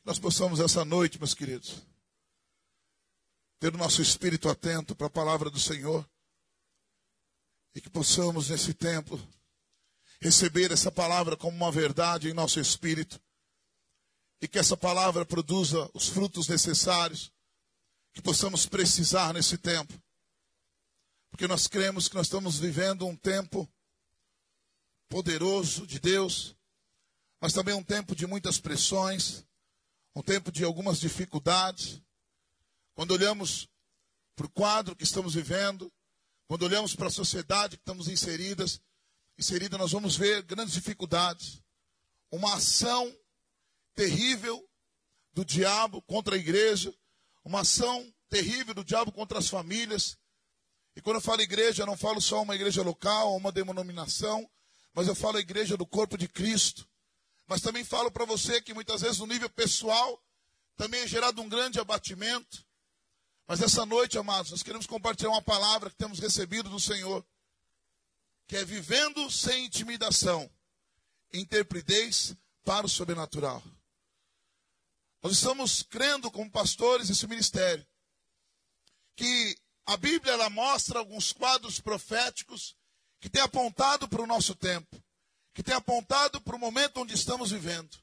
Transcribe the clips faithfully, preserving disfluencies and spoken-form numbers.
nós possamos essa noite, meus queridos, ter o nosso espírito atento para a palavra do Senhor e que possamos nesse tempo receber essa palavra como uma verdade em nosso espírito e que essa palavra produza os frutos necessários que possamos precisar nesse tempo. Porque nós cremos que nós estamos vivendo um tempo poderoso de Deus, mas também um tempo de muitas pressões, um tempo de algumas dificuldades. Quando olhamos para o quadro que estamos vivendo, quando olhamos para a sociedade que estamos inseridas, inserida, nós vamos ver grandes dificuldades. Uma ação terrível do diabo contra a igreja, uma ação terrível do diabo contra as famílias. E quando eu falo igreja, eu não falo só uma igreja local, uma denominação, mas eu falo a igreja do corpo de Cristo. Mas também falo para você que muitas vezes no nível pessoal também é gerado um grande abatimento. Mas essa noite, amados, nós queremos compartilhar uma palavra que temos recebido do Senhor, que é vivendo sem intimidação, intrepidez para o sobrenatural. Nós estamos crendo como pastores nesse ministério, que a Bíblia ela mostra alguns quadros proféticos que tem apontado para o nosso tempo, que tem apontado para o momento onde estamos vivendo.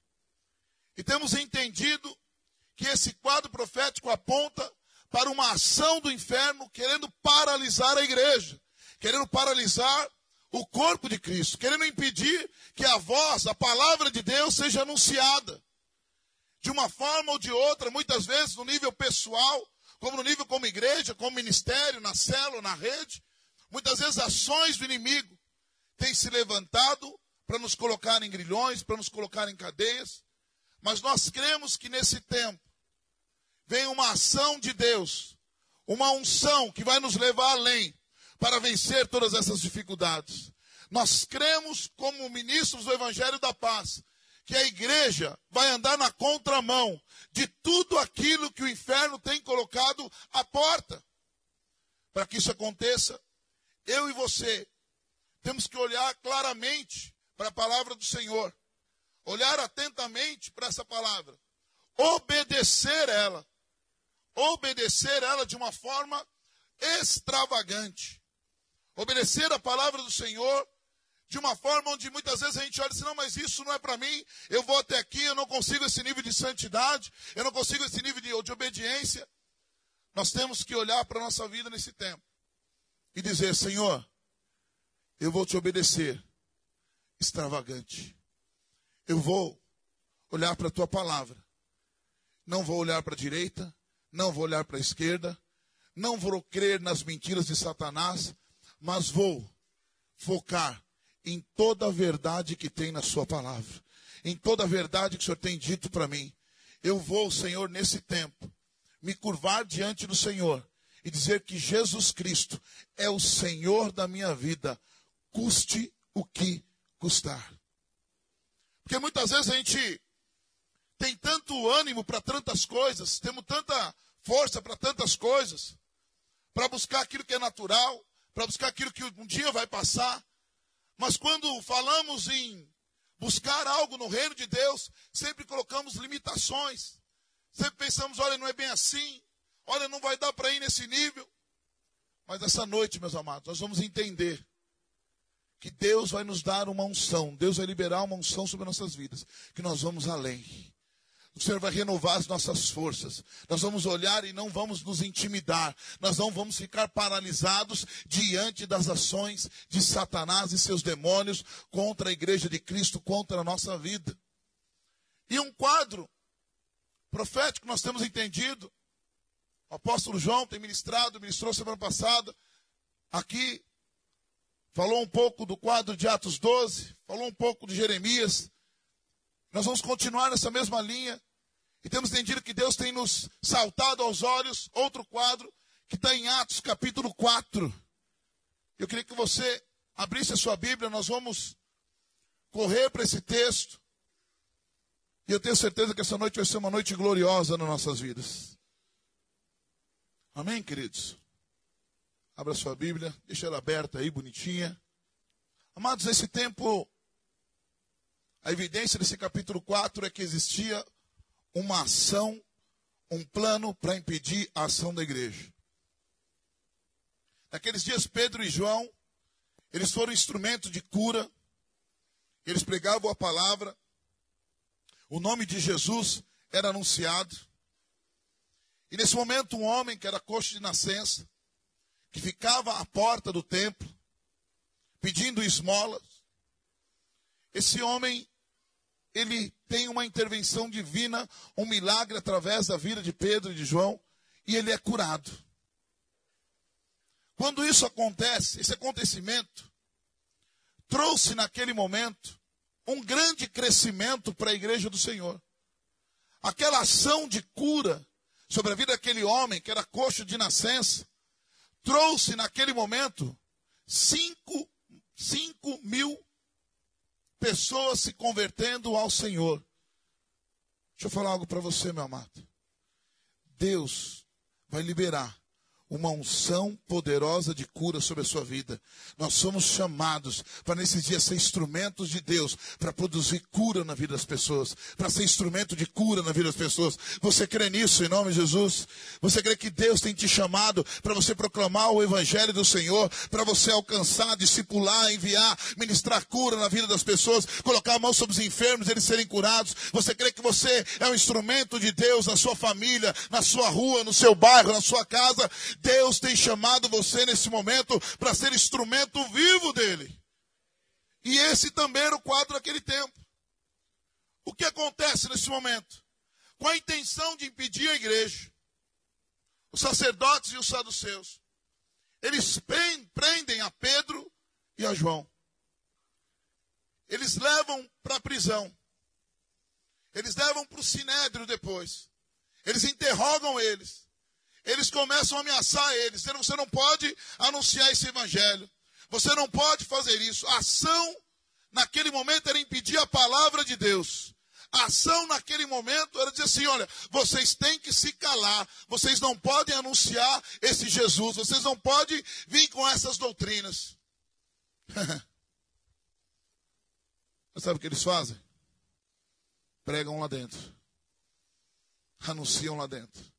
E temos entendido que esse quadro profético aponta para uma ação do inferno querendo paralisar a igreja, querendo paralisar o corpo de Cristo, querendo impedir que a voz, a palavra de Deus seja anunciada. De uma forma ou de outra, muitas vezes no nível pessoal, como no nível como igreja, como ministério, na célula, na rede, muitas vezes ações do inimigo têm se levantado para nos colocar em grilhões, para nos colocar em cadeias. Mas nós cremos que nesse tempo vem uma ação de Deus, uma unção que vai nos levar além para vencer todas essas dificuldades. Nós cremos como ministros do Evangelho da Paz, que a igreja vai andar na contramão de tudo aquilo que o inferno tem colocado à porta. Para que isso aconteça, eu e você temos que olhar claramente para a palavra do Senhor, olhar atentamente para essa palavra, obedecer ela, obedecer ela de uma forma extravagante, obedecer a palavra do Senhor de uma forma onde muitas vezes a gente olha assim, não, mas isso não é para mim, eu vou até aqui, eu não consigo esse nível de santidade, eu não consigo esse nível de, de obediência. Nós temos que olhar para a nossa vida nesse tempo e dizer, Senhor, eu vou te obedecer extravagante. Eu vou olhar para a tua palavra. Não vou olhar para a direita, não vou olhar para a esquerda, não vou crer nas mentiras de Satanás, mas vou focar em toda a verdade que tem na sua palavra, em toda a verdade que o Senhor tem dito para mim. Eu vou, Senhor, nesse tempo, me curvar diante do Senhor e dizer que Jesus Cristo é o Senhor da minha vida, custe o que custar. Porque muitas vezes a gente tem tanto ânimo para tantas coisas, temos tanta força para tantas coisas, para buscar aquilo que é natural, para buscar aquilo que um dia vai passar. Mas quando falamos em buscar algo no reino de Deus, sempre colocamos limitações. Sempre pensamos, olha, não é bem assim. Olha, não vai dar para ir nesse nível. Mas essa noite, meus amados, nós vamos entender que Deus vai nos dar uma unção. Deus vai liberar uma unção sobre nossas vidas. Que nós vamos além. O Senhor vai renovar as nossas forças. Nós vamos olhar e não vamos nos intimidar. Nós não vamos ficar paralisados diante das ações de Satanás e seus demônios contra a igreja de Cristo, contra a nossa vida. E um quadro profético nós temos entendido. O apóstolo João tem ministrado, ministrou semana passada. Aqui falou um pouco do quadro de Atos doze, falou um pouco de Jeremias. Nós vamos continuar nessa mesma linha. E temos entendido que Deus tem nos saltado aos olhos outro quadro que está em Atos capítulo quatro. Eu queria que você abrisse a sua Bíblia, nós vamos correr para esse texto. E eu tenho certeza que essa noite vai ser uma noite gloriosa nas nossas vidas. Amém, queridos? Abra a sua Bíblia, deixa ela aberta aí, bonitinha. Amados, esse tempo, a evidência desse capítulo quatro é que existia uma ação, um plano para impedir a ação da igreja. Naqueles dias, Pedro e João, eles foram instrumento de cura, eles pregavam a palavra, o nome de Jesus era anunciado. E nesse momento, um homem que era coxo de nascença, que ficava à porta do templo, pedindo esmolas, esse homem, ele tem uma intervenção divina, um milagre através da vida de Pedro e de João, e ele é curado. Quando isso acontece, esse acontecimento, trouxe naquele momento um grande crescimento para a igreja do Senhor. Aquela ação de cura sobre a vida daquele homem, que era coxo de nascença, trouxe naquele momento cinco, cinco mil pessoas se convertendo ao Senhor. Deixa eu falar algo para você, meu amado. Deus vai liberar uma unção poderosa de cura sobre a sua vida. Nós somos chamados para nesses dias ser instrumentos de Deus, para produzir cura na vida das pessoas, para ser instrumento de cura na vida das pessoas. Você crê nisso em nome de Jesus? Você crê que Deus tem te chamado para você proclamar o evangelho do Senhor, para você alcançar, discipular, enviar, ministrar cura na vida das pessoas, colocar a mão sobre os enfermos, eles serem curados? Você crê que você é um instrumento de Deus na sua família, na sua rua, no seu bairro, na sua casa? Deus tem chamado você nesse momento para ser instrumento vivo dele. E esse também era o quadro daquele tempo. O que acontece nesse momento? Com a intenção de impedir a igreja, os sacerdotes e os saduceus, eles prendem a Pedro e a João. Eles levam para a prisão. Eles levam para o sinédrio depois. Eles interrogam eles. Eles começam a ameaçar eles, dizendo: você não pode anunciar esse evangelho, você não pode fazer isso. A ação naquele momento era impedir a palavra de Deus. A ação naquele momento era dizer assim: olha, vocês têm que se calar, vocês não podem anunciar esse Jesus, vocês não podem vir com essas doutrinas. Mas sabe o que eles fazem? Pregam lá dentro, anunciam lá dentro.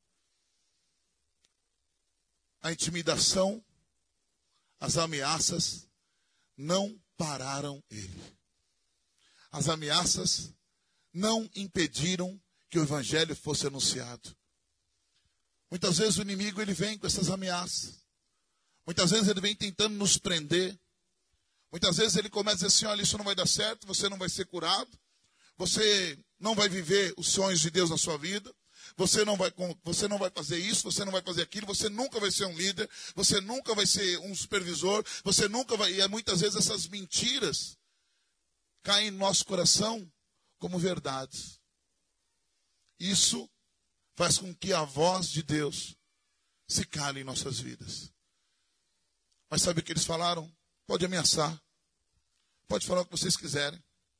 A intimidação, as ameaças não pararam ele. As ameaças não impediram que o evangelho fosse anunciado. Muitas vezes o inimigo ele vem com essas ameaças. Muitas vezes ele vem tentando nos prender. Muitas vezes ele começa a dizer assim: olha, isso não vai dar certo, você não vai ser curado, você não vai viver os sonhos de Deus na sua vida. Você não, vai, você não vai fazer isso, você não vai fazer aquilo, você nunca vai ser um líder, você nunca vai ser um supervisor, você nunca vai... E muitas vezes essas mentiras caem no nosso coração como verdades. Isso faz com que a voz de Deus se cale em nossas vidas. Mas sabe o que eles falaram? Pode ameaçar, pode falar o que vocês quiserem,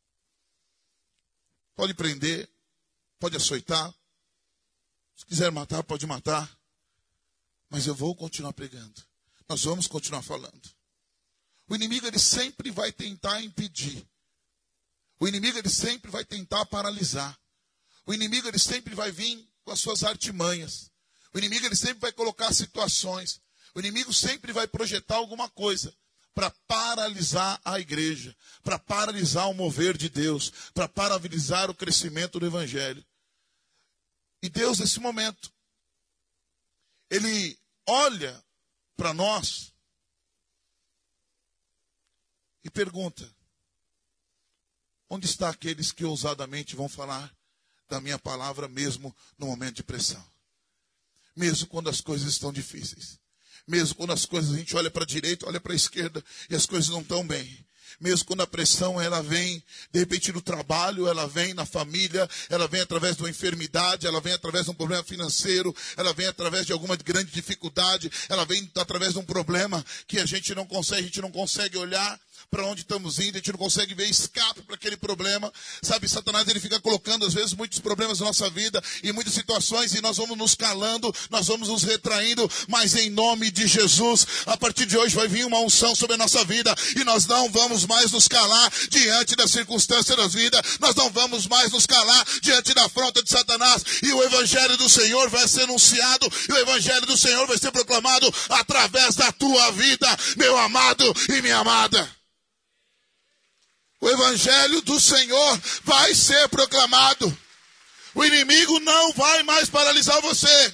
pode prender, pode açoitar. Se quiser matar, pode matar. Mas eu vou continuar pregando. Nós vamos continuar falando. O inimigo, ele sempre vai tentar impedir. O inimigo, ele sempre vai tentar paralisar. O inimigo, ele sempre vai vir com as suas artimanhas. O inimigo, ele sempre vai colocar situações. O inimigo sempre vai projetar alguma coisa para paralisar a igreja, para paralisar o mover de Deus, para paralisar o crescimento do evangelho. E Deus, nesse momento, Ele olha para nós e pergunta: onde estão aqueles que ousadamente vão falar da minha palavra mesmo no momento de pressão? Mesmo quando as coisas estão difíceis. Mesmo quando as coisas, a gente olha para a direita, olha para a esquerda e as coisas não estão bem. Mesmo quando a pressão ela vem, de repente no trabalho, ela vem na família, ela vem através de uma enfermidade, ela vem através de um problema financeiro, ela vem através de alguma grande dificuldade, ela vem através de um problema que a gente não consegue, a gente não consegue olhar, para onde estamos indo, a gente não consegue ver escape para aquele problema. Sabe, Satanás ele fica colocando às vezes muitos problemas na nossa vida, e muitas situações, e nós vamos nos calando, nós vamos nos retraindo, mas em nome de Jesus, a partir de hoje vai vir uma unção sobre a nossa vida, e nós não vamos mais nos calar diante das circunstâncias da vida, nós não vamos mais nos calar diante da afronta de Satanás, e o evangelho do Senhor vai ser anunciado, e o evangelho do Senhor vai ser proclamado através da tua vida, meu amado e minha amada. O evangelho do Senhor vai ser proclamado. O inimigo não vai mais paralisar você.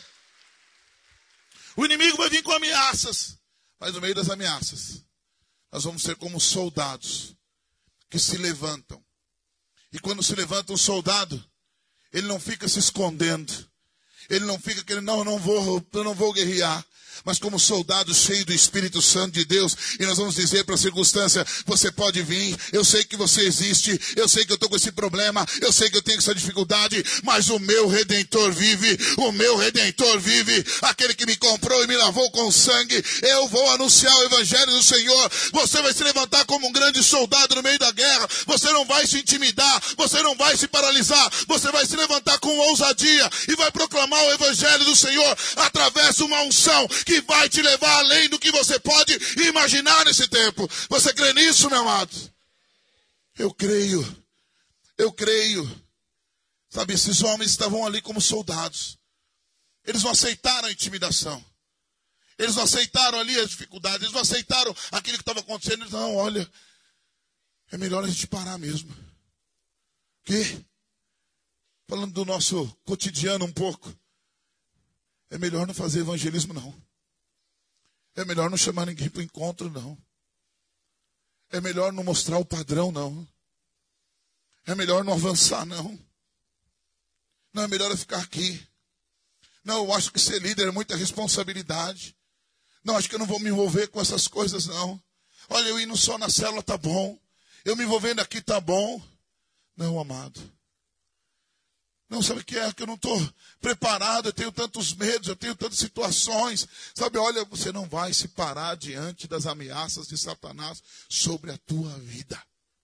O inimigo vai vir com ameaças. Mas no meio das ameaças, nós vamos ser como soldados que se levantam. E quando se levanta um soldado, ele não fica se escondendo. Ele não fica querendo, não, eu não vou, eu não vou guerrear. Mas como soldado cheio do Espírito Santo de Deus, e nós vamos dizer para a circunstância, você pode vir, eu sei que você existe, eu sei que eu estou com esse problema, eu sei que eu tenho essa dificuldade, mas o meu Redentor vive, o meu Redentor vive, aquele que me comprou e me lavou com sangue, eu vou anunciar o Evangelho do Senhor, você vai se levantar como um grande soldado no meio da guerra, você não vai se intimidar, você não vai se paralisar, você vai se levantar com ousadia, e vai proclamar o Evangelho do Senhor, através de uma unção, que vai te levar além do que você pode imaginar nesse tempo. Você crê nisso, meu amado? Eu creio. Eu creio. Sabe, esses homens estavam ali como soldados. Eles não aceitaram a intimidação. Eles não aceitaram ali as dificuldades. Eles não aceitaram aquilo que estava acontecendo. Eles, não, olha, é melhor a gente parar mesmo. O quê? Falando do nosso cotidiano um pouco. É melhor não fazer evangelismo, não. É melhor não chamar ninguém para o encontro, não. É melhor não mostrar o padrão, não. É melhor não avançar, não. Não, é melhor eu ficar aqui. Não, eu acho que ser líder é muita responsabilidade. Não, acho que eu não vou me envolver com essas coisas, não. Olha, eu indo só na célula tá bom. Eu me envolvendo aqui tá bom. Não, amado. Não, sabe o que é? Que eu não estou preparado, eu tenho tantos medos, eu tenho tantas situações. Sabe, olha, você não vai se parar diante das ameaças de Satanás sobre a tua vida.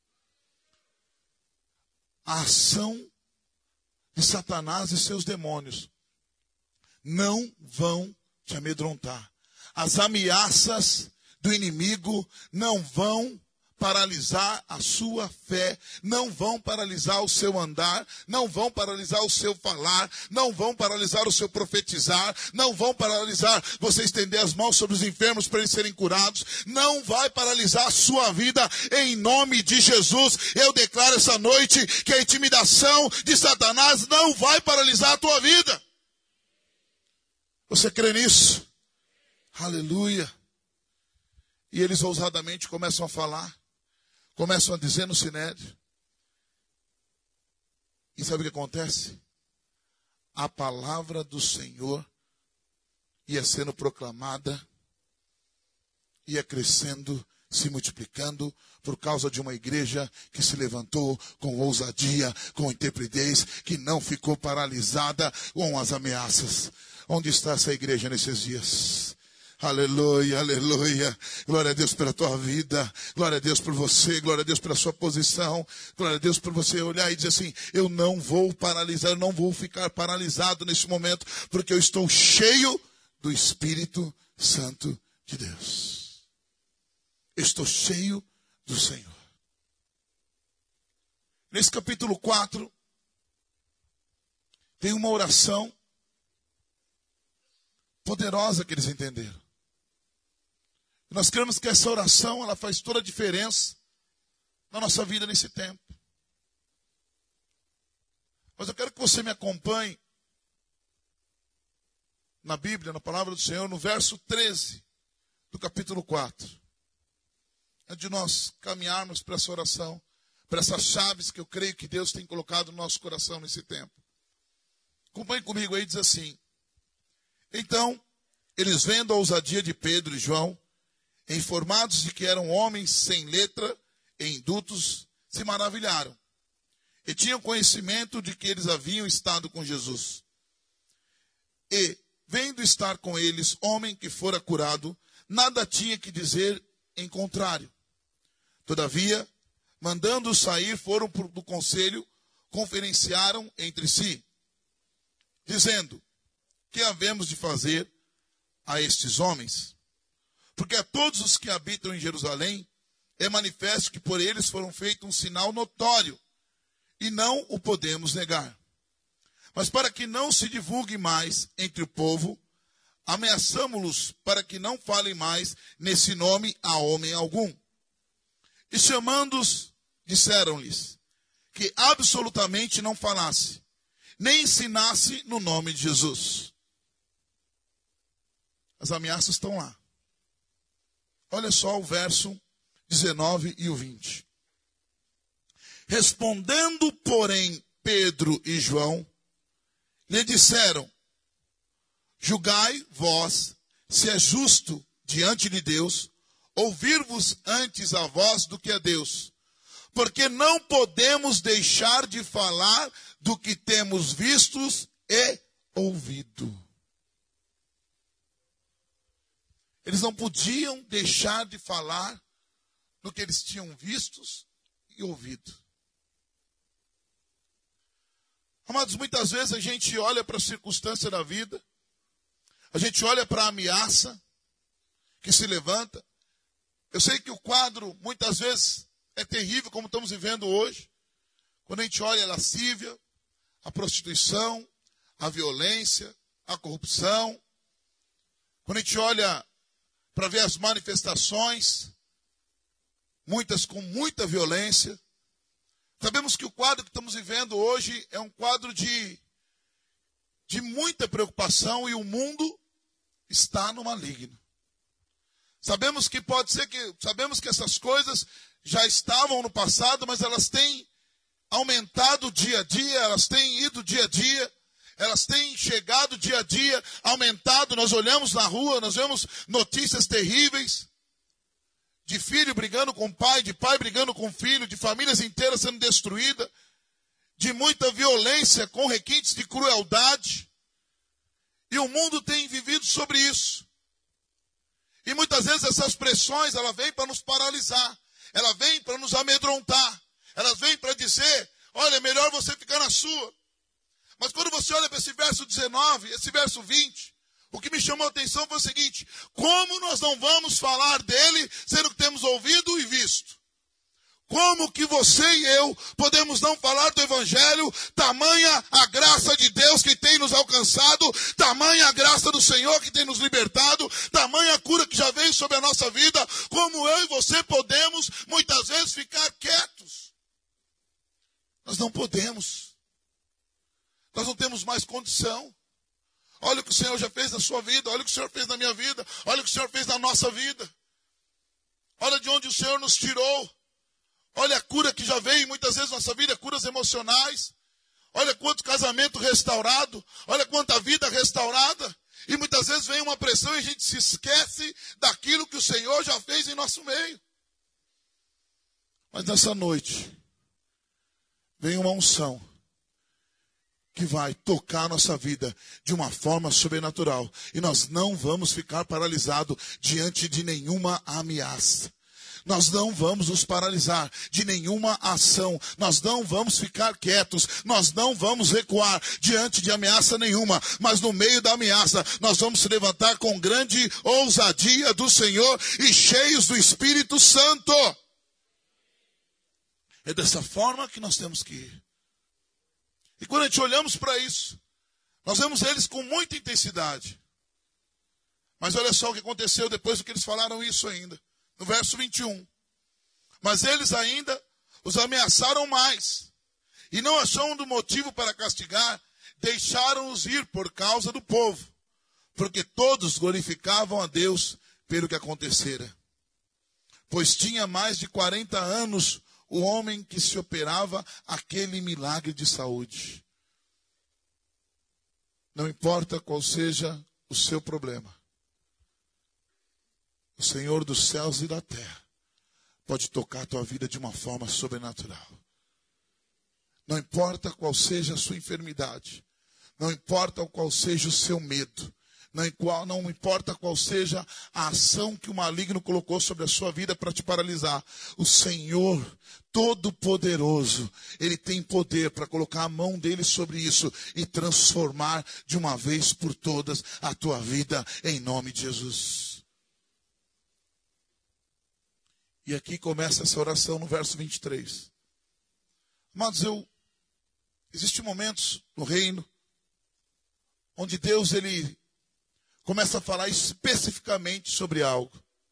A ação de Satanás e seus demônios não vão te amedrontar. As ameaças do inimigo não vão paralisar a sua fé, não vão paralisar o seu andar, não vão paralisar o seu falar, não vão paralisar o seu profetizar, não vão paralisar você estender as mãos sobre os enfermos para eles serem curados, não vai paralisar a sua vida em nome de Jesus. Eu declaro essa noite que a intimidação de Satanás não vai paralisar a tua vida. Você crê nisso? Aleluia. E eles ousadamente começam a falar. Começam a dizer no Sinédrio. E sabe o que acontece? A palavra do Senhor ia sendo proclamada, ia crescendo, se multiplicando, por causa de uma igreja que se levantou com ousadia, com intrepidez, que não ficou paralisada com as ameaças. Onde está essa igreja nesses dias? Aleluia, aleluia. Glória a Deus pela tua vida. Glória a Deus por você. Glória a Deus pela sua posição. Glória a Deus por você olhar e dizer assim, eu não vou paralisar, eu não vou ficar paralisado nesse momento, porque eu estou cheio do Espírito Santo de Deus. Eu estou cheio do Senhor. Nesse capítulo quatro, tem uma oração poderosa que eles entenderam. Nós cremos que essa oração, ela faz toda a diferença na nossa vida nesse tempo. Mas eu quero que você me acompanhe na Bíblia, na palavra do Senhor, no verso treze do capítulo quatro. Antes de nós caminharmos para essa oração, para essas chaves que eu creio que Deus tem colocado no nosso coração nesse tempo. Acompanhe comigo aí, diz assim. Então, eles vendo a ousadia de Pedro e João, informados de que eram homens sem letra e indutos, se maravilharam. E tinham conhecimento de que eles haviam estado com Jesus. E, vendo estar com eles homem que fora curado, nada tinha que dizer em contrário. Todavia, mandando-os sair, foram do conselho, conferenciaram entre si, dizendo: que havemos de fazer a estes homens? Porque a todos os que habitam em Jerusalém é manifesto que por eles foram feito um sinal notório, e não o podemos negar. Mas para que não se divulgue mais entre o povo, ameaçamo-los para que não falem mais nesse nome a homem algum. E chamando-os, disseram-lhes que absolutamente não falasse, nem ensinasse no nome de Jesus. As ameaças estão lá. Olha só o verso dezenove e o vinte. Respondendo, porém, Pedro e João, lhe disseram: julgai vós se é justo diante de Deus ouvir-vos antes a vós do que a Deus, porque não podemos deixar de falar do que temos vistos e ouvido. Eles não podiam deixar de falar do que eles tinham vistos e ouvido. Amados, muitas vezes a gente olha para a circunstância da vida, a gente olha para a ameaça que se levanta. Eu sei que o quadro, muitas vezes, é terrível, como estamos vivendo hoje. Quando a gente olha a lascívia, a prostituição, a violência, a corrupção. Quando a gente olha para ver as manifestações, muitas com muita violência. Sabemos que o quadro que estamos vivendo hoje é um quadro de, de muita preocupação e o mundo está no maligno. Sabemos que pode ser que, sabemos que essas coisas já estavam no passado, mas elas têm aumentado dia a dia, elas têm ido dia a dia, elas têm chegado dia a dia, aumentado. Nós olhamos na rua, nós vemos notícias terríveis de filho brigando com pai, de pai brigando com filho, de famílias inteiras sendo destruídas, de muita violência com requintes de crueldade. E o mundo tem vivido sobre isso. E muitas vezes essas pressões, ela vem para nos paralisar. Ela vem para nos amedrontar. Ela vem para dizer: olha, é melhor você ficar na sua. Mas quando você olha para esse verso dezenove, esse verso vinte, o que me chamou a atenção foi o seguinte: como nós não vamos falar dele, sendo que temos ouvido e visto? Como que você e eu podemos não falar do Evangelho? Tamanha a graça de Deus que tem nos alcançado, tamanha a graça do Senhor que tem nos libertado, tamanha a cura que já veio sobre a nossa vida. Como eu e você podemos, muitas vezes, ficar quietos? Nós não podemos. Nós não temos mais condição. Olha o que o Senhor já fez na sua vida, olha o que o Senhor fez na minha vida, olha o que o Senhor fez na nossa vida. Olha de onde o Senhor nos tirou. Olha a cura que já veio muitas vezes na nossa vida, curas emocionais. Olha quanto casamento restaurado, olha quanta vida restaurada. E muitas vezes vem uma pressão e a gente se esquece daquilo que o Senhor já fez em nosso meio. Mas nessa noite, vem uma unção que vai tocar a nossa vida de uma forma sobrenatural. E nós não vamos ficar paralisados diante de nenhuma ameaça. Nós não vamos nos paralisar de nenhuma ação. Nós não vamos ficar quietos. Nós não vamos recuar diante de ameaça nenhuma. Mas no meio da ameaça, nós vamos se levantar com grande ousadia do Senhor e cheios do Espírito Santo. É dessa forma que nós temos que ir. E quando a gente olhamos para isso, nós vemos eles com muita intensidade. Mas olha só o que aconteceu depois do que eles falaram isso ainda. No verso vinte e um. Mas eles ainda os ameaçaram mais. E não achando motivo para castigar, deixaram-os ir por causa do povo. Porque todos glorificavam a Deus pelo que acontecera. Pois tinha mais de quarenta anos o homem que se operava aquele milagre de saúde. Não importa qual seja o seu problema, o Senhor dos céus e da terra pode tocar a tua vida de uma forma sobrenatural. Não importa qual seja a sua enfermidade, não importa qual seja o seu medo, Não, não importa qual seja a ação que o maligno colocou sobre a sua vida para te paralisar. O Senhor Todo-Poderoso, Ele tem poder para colocar a mão dele sobre isso e transformar de uma vez por todas a tua vida em nome de Jesus. E aqui começa essa oração no verso vinte e três. Amados, eu, existem momentos no reino onde Deus ele começa a falar especificamente sobre algo.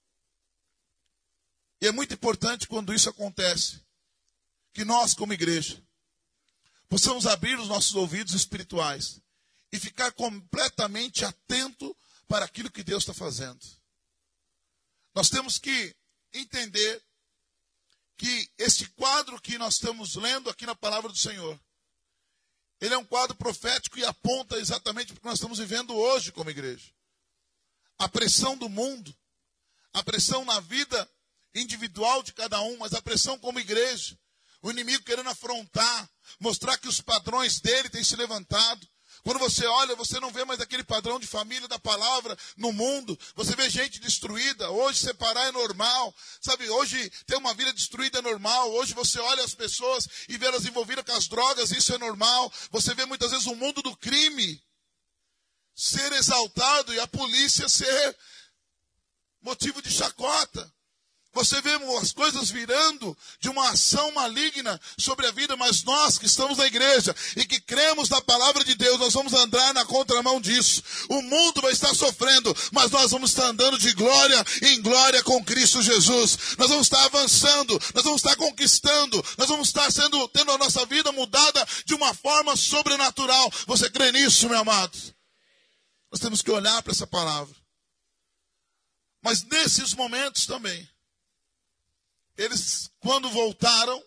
E é muito importante quando isso acontece, que nós como igreja possamos abrir os nossos ouvidos espirituais e ficar completamente atento para aquilo que Deus está fazendo. Nós temos que entender que este quadro que nós estamos lendo aqui na palavra do Senhor, ele é um quadro profético e aponta exatamente para o que nós estamos vivendo hoje como igreja. A pressão do mundo, a pressão na vida individual de cada um, mas a pressão como igreja. O inimigo querendo afrontar, mostrar que os padrões dele têm se levantado. Quando você olha, você não vê mais aquele padrão de família da palavra no mundo. Você vê gente destruída. Hoje separar é normal. Sabe, hoje ter uma vida destruída é normal. Hoje você olha as pessoas e vê elas envolvidas com as drogas, isso é normal. Você vê muitas vezes o mundo do crime ser exaltado e a polícia ser motivo de chacota. Você vê as coisas virando de uma ação maligna sobre a vida, mas nós que estamos na igreja e que cremos na palavra de Deus, nós vamos andar na contramão disso. O mundo vai estar sofrendo, mas nós vamos estar andando de glória em glória com Cristo Jesus. Nós vamos estar avançando, nós vamos estar conquistando, nós vamos estar sendo, tendo a nossa vida mudada de uma forma sobrenatural. Você crê nisso, meu amado? Nós temos que olhar para essa palavra. Mas nesses momentos também, eles, quando voltaram,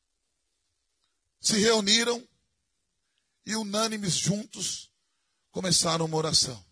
se reuniram e unânimes juntos começaram uma oração.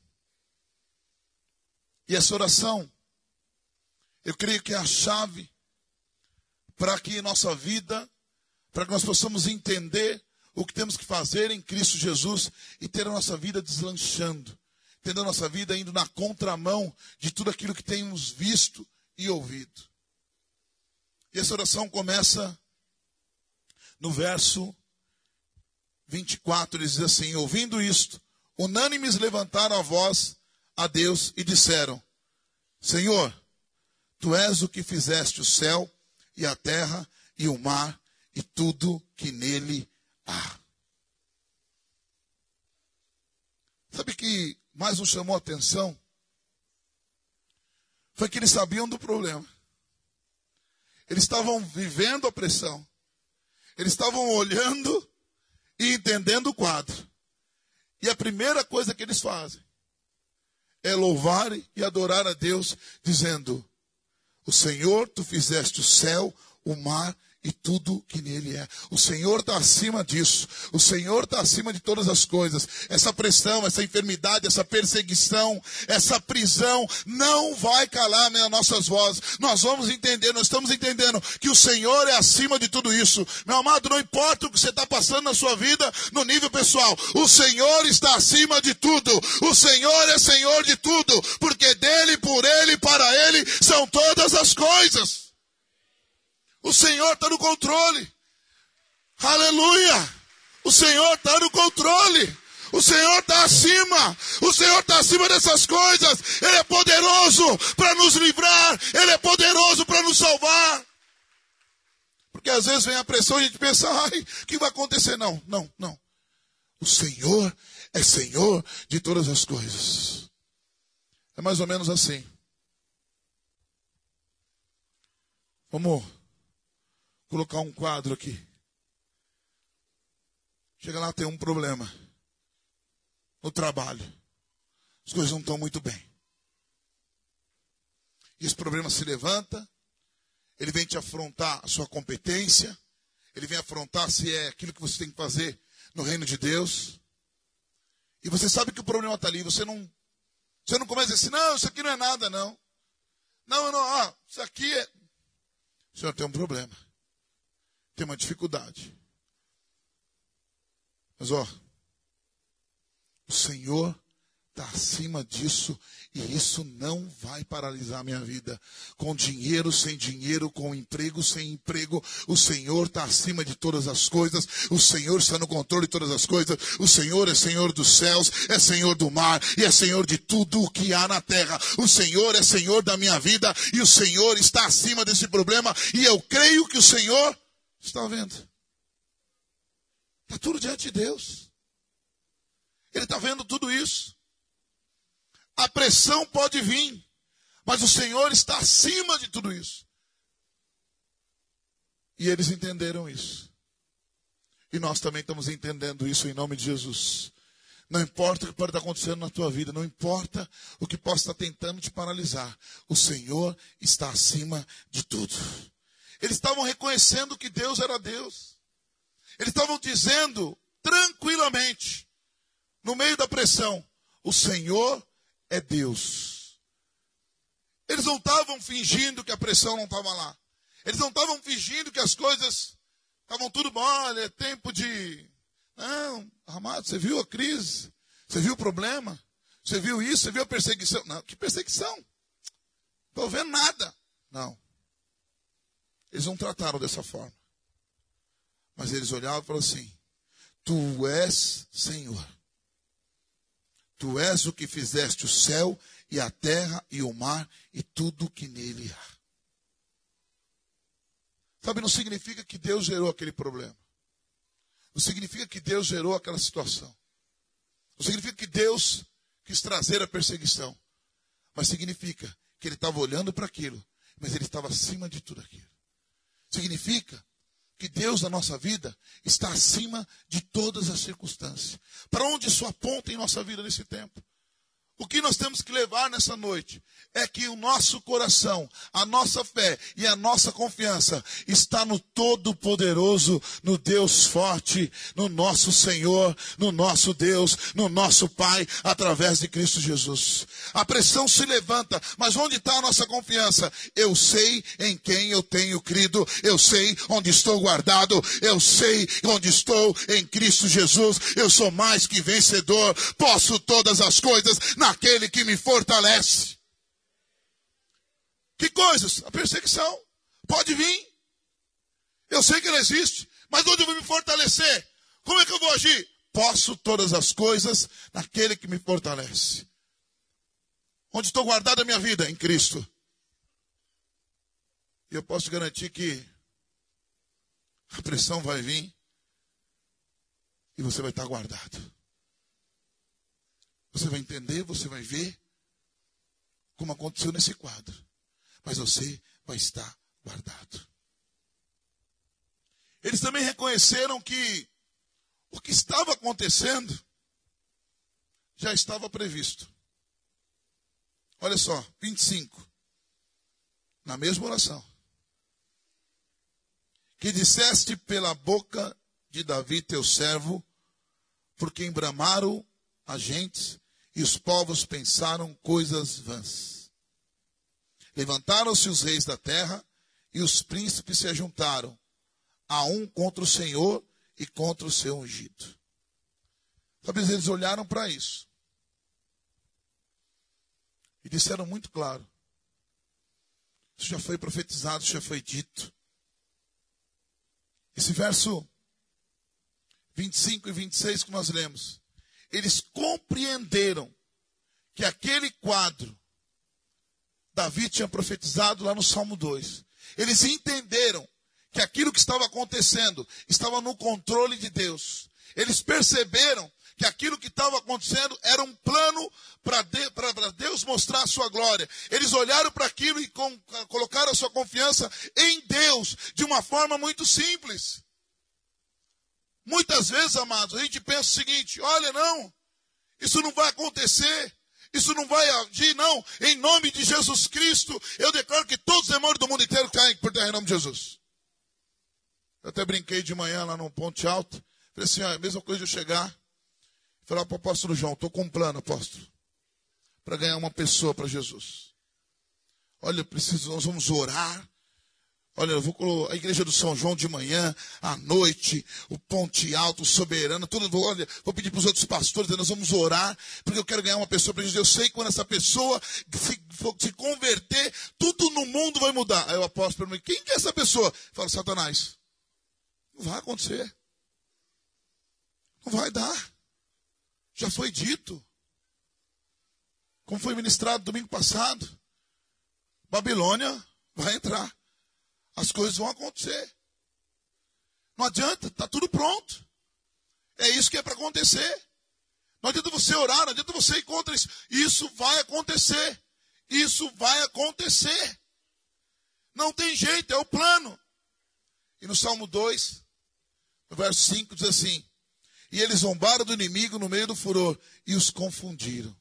E essa oração, eu creio que é a chave para que nossa vida, para que nós possamos entender o que temos que fazer em Cristo Jesus e ter a nossa vida deslanchando, tendo a nossa vida indo na contramão de tudo aquilo que temos visto e ouvido. E essa oração começa no verso vinte e quatro, ele diz assim: ouvindo isto, unânimes levantaram a voz a Deus e disseram: Senhor, tu és o que fizeste o céu e a terra e o mar e tudo que nele há. Sabe que mais nos chamou a atenção? Foi que eles sabiam do problema. Eles estavam vivendo a pressão. Eles estavam olhando e entendendo o quadro. E a primeira coisa que eles fazem é louvar e adorar a Deus, dizendo: o Senhor, tu fizeste o céu, o mar e tudo que nele é. O Senhor está acima disso. O Senhor está acima de todas as coisas. Essa pressão, essa enfermidade, essa perseguição, essa prisão não vai calar nas nossas vozes. Nós vamos entender, nós estamos entendendo que o Senhor é acima de tudo isso. Meu amado, não importa o que você está passando na sua vida no nível pessoal. O Senhor está acima de tudo. O Senhor é Senhor de tudo. Porque dele, por ele, para ele são todas as coisas. O Senhor está no controle. Aleluia. O Senhor está no controle. O Senhor está acima. O Senhor está acima dessas coisas. Ele é poderoso para nos livrar. Ele é poderoso para nos salvar. Porque às vezes vem a pressão e a gente pensa: ai, o que vai acontecer? Não, não, não. O Senhor é Senhor de todas as coisas. É mais ou menos assim. Vamos colocar um quadro aqui. Chega lá, tem um problema no trabalho. As coisas não estão muito bem. E esse problema se levanta. Ele vem te afrontar a sua competência. Ele vem afrontar se é aquilo que você tem que fazer no reino de Deus. E você sabe que o problema está ali. Você não, você não começa a dizer assim: não, isso aqui não é nada, não. Não, não, ah, isso aqui é... O senhor tem um problema. Tem uma dificuldade. Mas ó, o Senhor está acima disso e isso não vai paralisar a minha vida. Com dinheiro, sem dinheiro, com emprego, sem emprego, o Senhor está acima de todas as coisas. O Senhor está no controle de todas as coisas. O Senhor é Senhor dos céus, é Senhor do mar e é Senhor de tudo o que há na terra. O Senhor é Senhor da minha vida e o Senhor está acima desse problema e eu creio que o Senhor está vendo. Está tudo diante de Deus. Ele está vendo tudo isso. A pressão pode vir, mas o Senhor está acima de tudo isso. E eles entenderam isso. E nós também estamos entendendo isso em nome de Jesus. Não importa o que pode estar acontecendo na tua vida, não importa o que possa estar tentando te paralisar. O Senhor está acima de tudo. Eles estavam reconhecendo que Deus era Deus. Eles estavam dizendo tranquilamente, no meio da pressão, o Senhor é Deus. Eles não estavam fingindo que a pressão não estava lá. Eles não estavam fingindo que as coisas estavam tudo bom. Olha, é tempo de... Não, amado, você viu a crise? Você viu o problema? Você viu isso? Você viu a perseguição? Não, que perseguição? Não estou vendo nada. Não. Eles não trataram dessa forma. Mas eles olhavam e falaram assim, tu és Senhor. Tu és o que fizeste o céu e a terra e o mar e tudo o que nele há. Sabe, não significa que Deus gerou aquele problema. Não significa que Deus gerou aquela situação. Não significa que Deus quis trazer a perseguição. Mas significa que ele estava olhando para aquilo, mas ele estava acima de tudo aquilo. Significa que Deus na nossa vida está acima de todas as circunstâncias. Para onde isso aponta em nossa vida nesse tempo? O que nós temos que levar nessa noite é que o nosso coração, a nossa fé e a nossa confiança está no Todo-Poderoso, no Deus forte, no nosso Senhor, no nosso Deus, no nosso Pai, através de Cristo Jesus. A pressão se levanta, mas onde está a nossa confiança? Eu sei em quem eu tenho crido, eu sei onde estou guardado, eu sei onde estou em Cristo Jesus, eu sou mais que vencedor, posso todas as coisas na aquele que me fortalece. Que coisas? A perseguição pode vir. Eu sei que ela existe, mas onde eu vou me fortalecer? Como é que eu vou agir? Posso todas as coisas naquele que me fortalece. Onde estou guardado a minha vida? Em Cristo. E eu posso garantir que a pressão vai vir e você vai estar guardado. Você vai entender, você vai ver como aconteceu nesse quadro. Mas você vai estar guardado. Eles também reconheceram que o que estava acontecendo já estava previsto. Olha só, vinte e cinco. Na mesma oração. Que disseste pela boca de Davi, teu servo, por quem bramaram as gentes e os povos pensaram coisas vãs. Levantaram-se os reis da terra e os príncipes se ajuntaram, a um contra o Senhor e contra o seu ungido. Sabe, eles olharam para isso e disseram muito claro, isso já foi profetizado, isso já foi dito. Esse verso vinte e cinco e vinte e seis que nós lemos, eles compreenderam que aquele quadro Davi tinha profetizado lá no Salmo dois. Eles entenderam que aquilo que estava acontecendo estava no controle de Deus. Eles perceberam que aquilo que estava acontecendo era um plano para de, para Deus mostrar a sua glória. Eles olharam para aquilo e com, colocaram a sua confiança em Deus de uma forma muito simples. Muitas vezes, amados, a gente pensa o seguinte, olha, não, isso não vai acontecer, isso não vai agir, não. Em nome de Jesus Cristo, eu declaro que todos os demônios do mundo inteiro caem por terra em nome de Jesus. Eu até brinquei de manhã lá no Ponte Alto, falei assim, ó, a mesma coisa de eu chegar, falar para o apóstolo João, estou com um plano, apóstolo, para ganhar uma pessoa para Jesus. Olha, eu preciso, nós vamos orar, Olha, eu vou colocar a igreja do São João de manhã, à noite, o Ponte Alto, o Soberano, tudo. Vou, olha, vou pedir para os outros pastores, nós vamos orar, porque eu quero ganhar uma pessoa para Jesus. Eu sei que quando essa pessoa se, se converter, tudo no mundo vai mudar. Aí eu aposto para mim, quem que é essa pessoa? Fala, Satanás. Não vai acontecer. Não vai dar. Já foi dito. Como foi ministrado domingo passado. Babilônia vai entrar. As coisas vão acontecer. Não adianta, está tudo pronto. É isso que é para acontecer. Não adianta você orar, não adianta você ir contra isso. Isso vai acontecer. Isso vai acontecer. Não tem jeito, é o plano. E no Salmo dois, no verso cinco, diz assim: e eles zombaram do inimigo no meio do furor e os confundiram.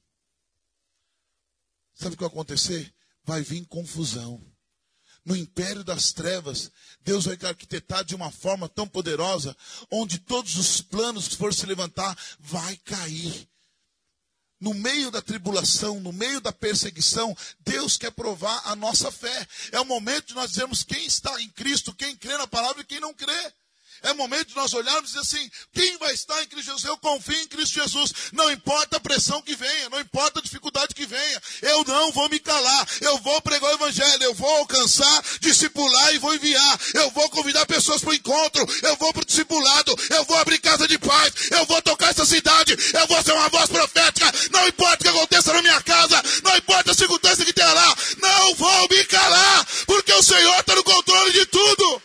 Sabe o que vai acontecer? Vai vir confusão. No império das trevas, Deus vai arquitetar de uma forma tão poderosa, onde todos os planos que for se levantar, vai cair. No meio da tribulação, no meio da perseguição, Deus quer provar a nossa fé. É o momento de nós dizermos quem está em Cristo, quem crê na palavra e quem não crê. É o momento de nós olharmos e dizer assim, quem vai estar em Cristo Jesus? Eu confio em Cristo Jesus. Não importa a pressão que venha, não importa a dificuldade que venha. Eu não vou me calar. Eu vou pregar o evangelho. Eu vou alcançar, discipular e vou enviar. Eu vou convidar pessoas para o encontro. Eu vou para o discipulado. Eu vou abrir casa de paz. Eu vou tocar essa cidade. Eu vou ser uma voz profética. Não importa o que aconteça na minha casa. Não importa a circunstância que tenha lá. Não vou me calar. Porque o Senhor está no controle de tudo.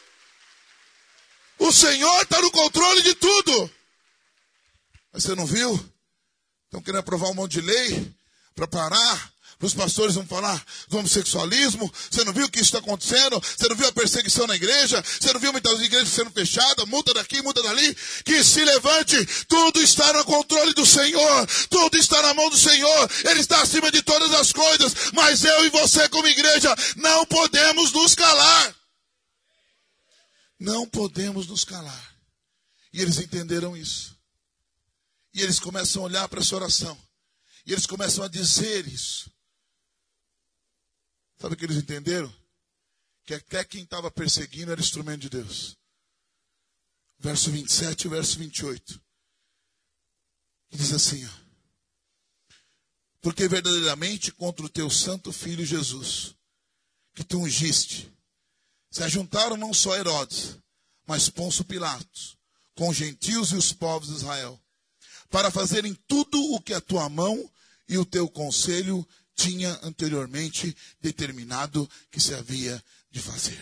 O Senhor está no controle de tudo. Mas você não viu? Estão querendo aprovar um monte de lei para parar. Os pastores vão falar do homossexualismo. Você não viu o que isso está acontecendo? Você não viu a perseguição na igreja? Você não viu muitas igrejas sendo fechadas? Muda daqui, muda dali. Que se levante. Tudo está no controle do Senhor. Tudo está na mão do Senhor. Ele está acima de todas as coisas. Mas eu e você como igreja não podemos nos calar. Não podemos nos calar. E eles entenderam isso. E eles começam a olhar para essa oração. E eles começam a dizer isso. Sabe o que eles entenderam? Que até quem estava perseguindo era instrumento de Deus. Verso vinte e sete e verso vinte e oito. Que diz assim, ó. Porque verdadeiramente contra o teu santo filho Jesus, que tu ungiste, se ajuntaram não só Herodes, mas Pôncio Pilatos, com os gentios e os povos de Israel, para fazerem tudo o que a tua mão e o teu conselho tinha anteriormente determinado que se havia de fazer.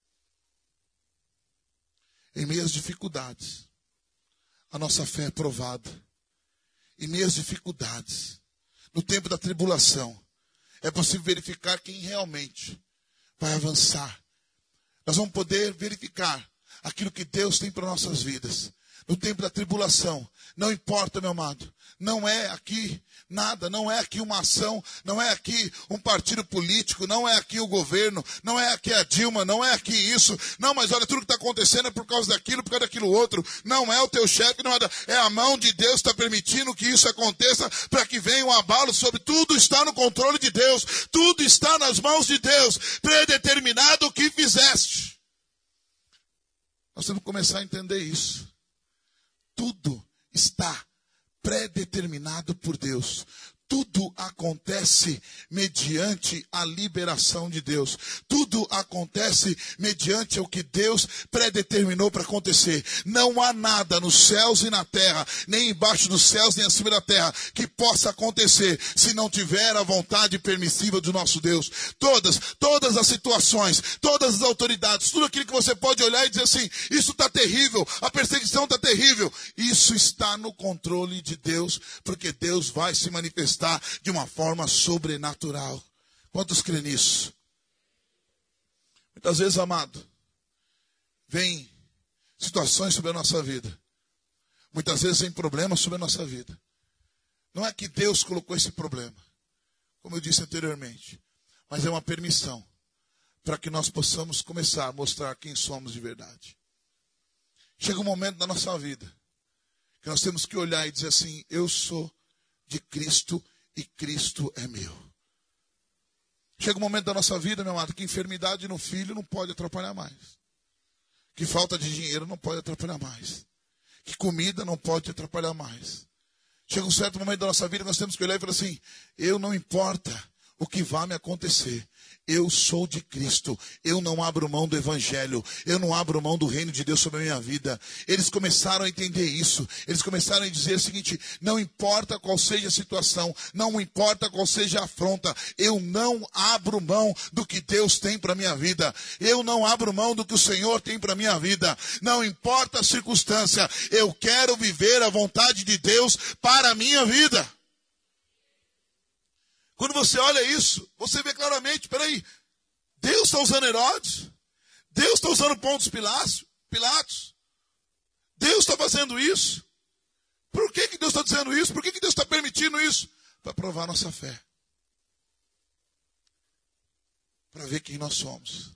Em meio às dificuldades, a nossa fé é provada. Em meio às dificuldades, no tempo da tribulação, é possível verificar quem realmente vai avançar. Nós vamos poder verificar aquilo que Deus tem para nossas vidas. No tempo da tribulação, não importa, meu amado, não é aqui nada, não é aqui uma ação, não é aqui um partido político, não é aqui o governo, não é aqui a Dilma, não é aqui isso. Não, mas olha, tudo que está acontecendo é por causa daquilo, por causa daquilo outro. Não é o teu chefe, não é, é a mão de Deus que está permitindo que isso aconteça para que venha um abalo sobre tudo. Está no controle de Deus, tudo está nas mãos de Deus, predeterminado o que fizeste. Nós temos que começar a entender isso. Tudo está predeterminado por Deus. Tudo acontece mediante a liberação de Deus. Tudo acontece mediante o que Deus predeterminou para acontecer. Não há nada nos céus e na terra, nem embaixo dos céus, nem acima da terra, que possa acontecer se não tiver a vontade permissiva do nosso Deus. Todas, todas as situações, todas as autoridades, tudo aquilo que você pode olhar e dizer assim, isso está terrível, a perseguição está terrível. Isso está no controle de Deus, porque Deus vai se manifestar de uma forma sobrenatural. Quantos creem nisso? Muitas vezes, amado, vem situações sobre a nossa vida. Muitas vezes vem problemas sobre a nossa vida. Não é que Deus colocou esse problema, como eu disse anteriormente, mas é uma permissão para que nós possamos começar a mostrar quem somos de verdade. Chega um momento na nossa vida que nós temos que olhar e dizer assim, eu sou de Cristo e Cristo é meu. Chega um momento da nossa vida, meu amado, que enfermidade no filho não pode atrapalhar mais. Que falta de dinheiro não pode atrapalhar mais. Que comida não pode atrapalhar mais. Chega um certo momento da nossa vida que nós temos que olhar e falar assim, eu não importa o que vai me acontecer. Eu sou de Cristo, eu não abro mão do Evangelho, eu não abro mão do reino de Deus sobre a minha vida. Eles começaram a entender isso, eles começaram a dizer o seguinte, não importa qual seja a situação, não importa qual seja a afronta, eu não abro mão do que Deus tem para a minha vida, eu não abro mão do que o Senhor tem para a minha vida, não importa a circunstância, eu quero viver a vontade de Deus para a minha vida. Quando você olha isso, você vê claramente, peraí, Deus está usando Herodes, Deus está usando Pôncio Pilatos, Deus está fazendo isso. Por que, que Deus está dizendo isso? Por que, que Deus está permitindo isso? Para provar nossa fé. Para ver quem nós somos.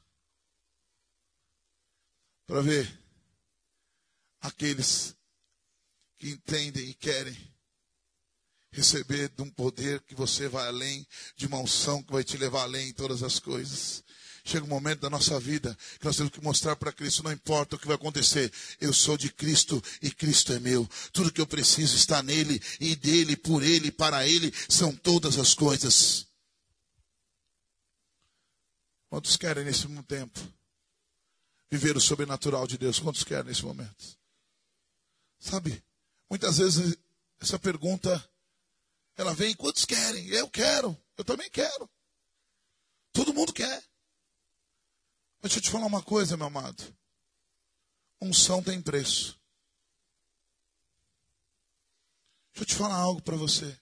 Para ver aqueles que entendem e querem receber de um poder que você vai além, de uma unção que vai te levar além em todas as coisas. Chega um momento da nossa vida que nós temos que mostrar para Cristo, não importa o que vai acontecer, eu sou de Cristo e Cristo é meu. Tudo que eu preciso está nele, e dele, por ele, para ele, são todas as coisas. Quantos querem nesse tempo viver o sobrenatural de Deus? Quantos querem nesse momento? Sabe, muitas vezes essa pergunta ela vem, quantos querem? Eu quero, eu também quero. Todo mundo quer. Mas deixa eu te falar uma coisa, meu amado. Unção tem preço. Deixa eu te falar algo para você.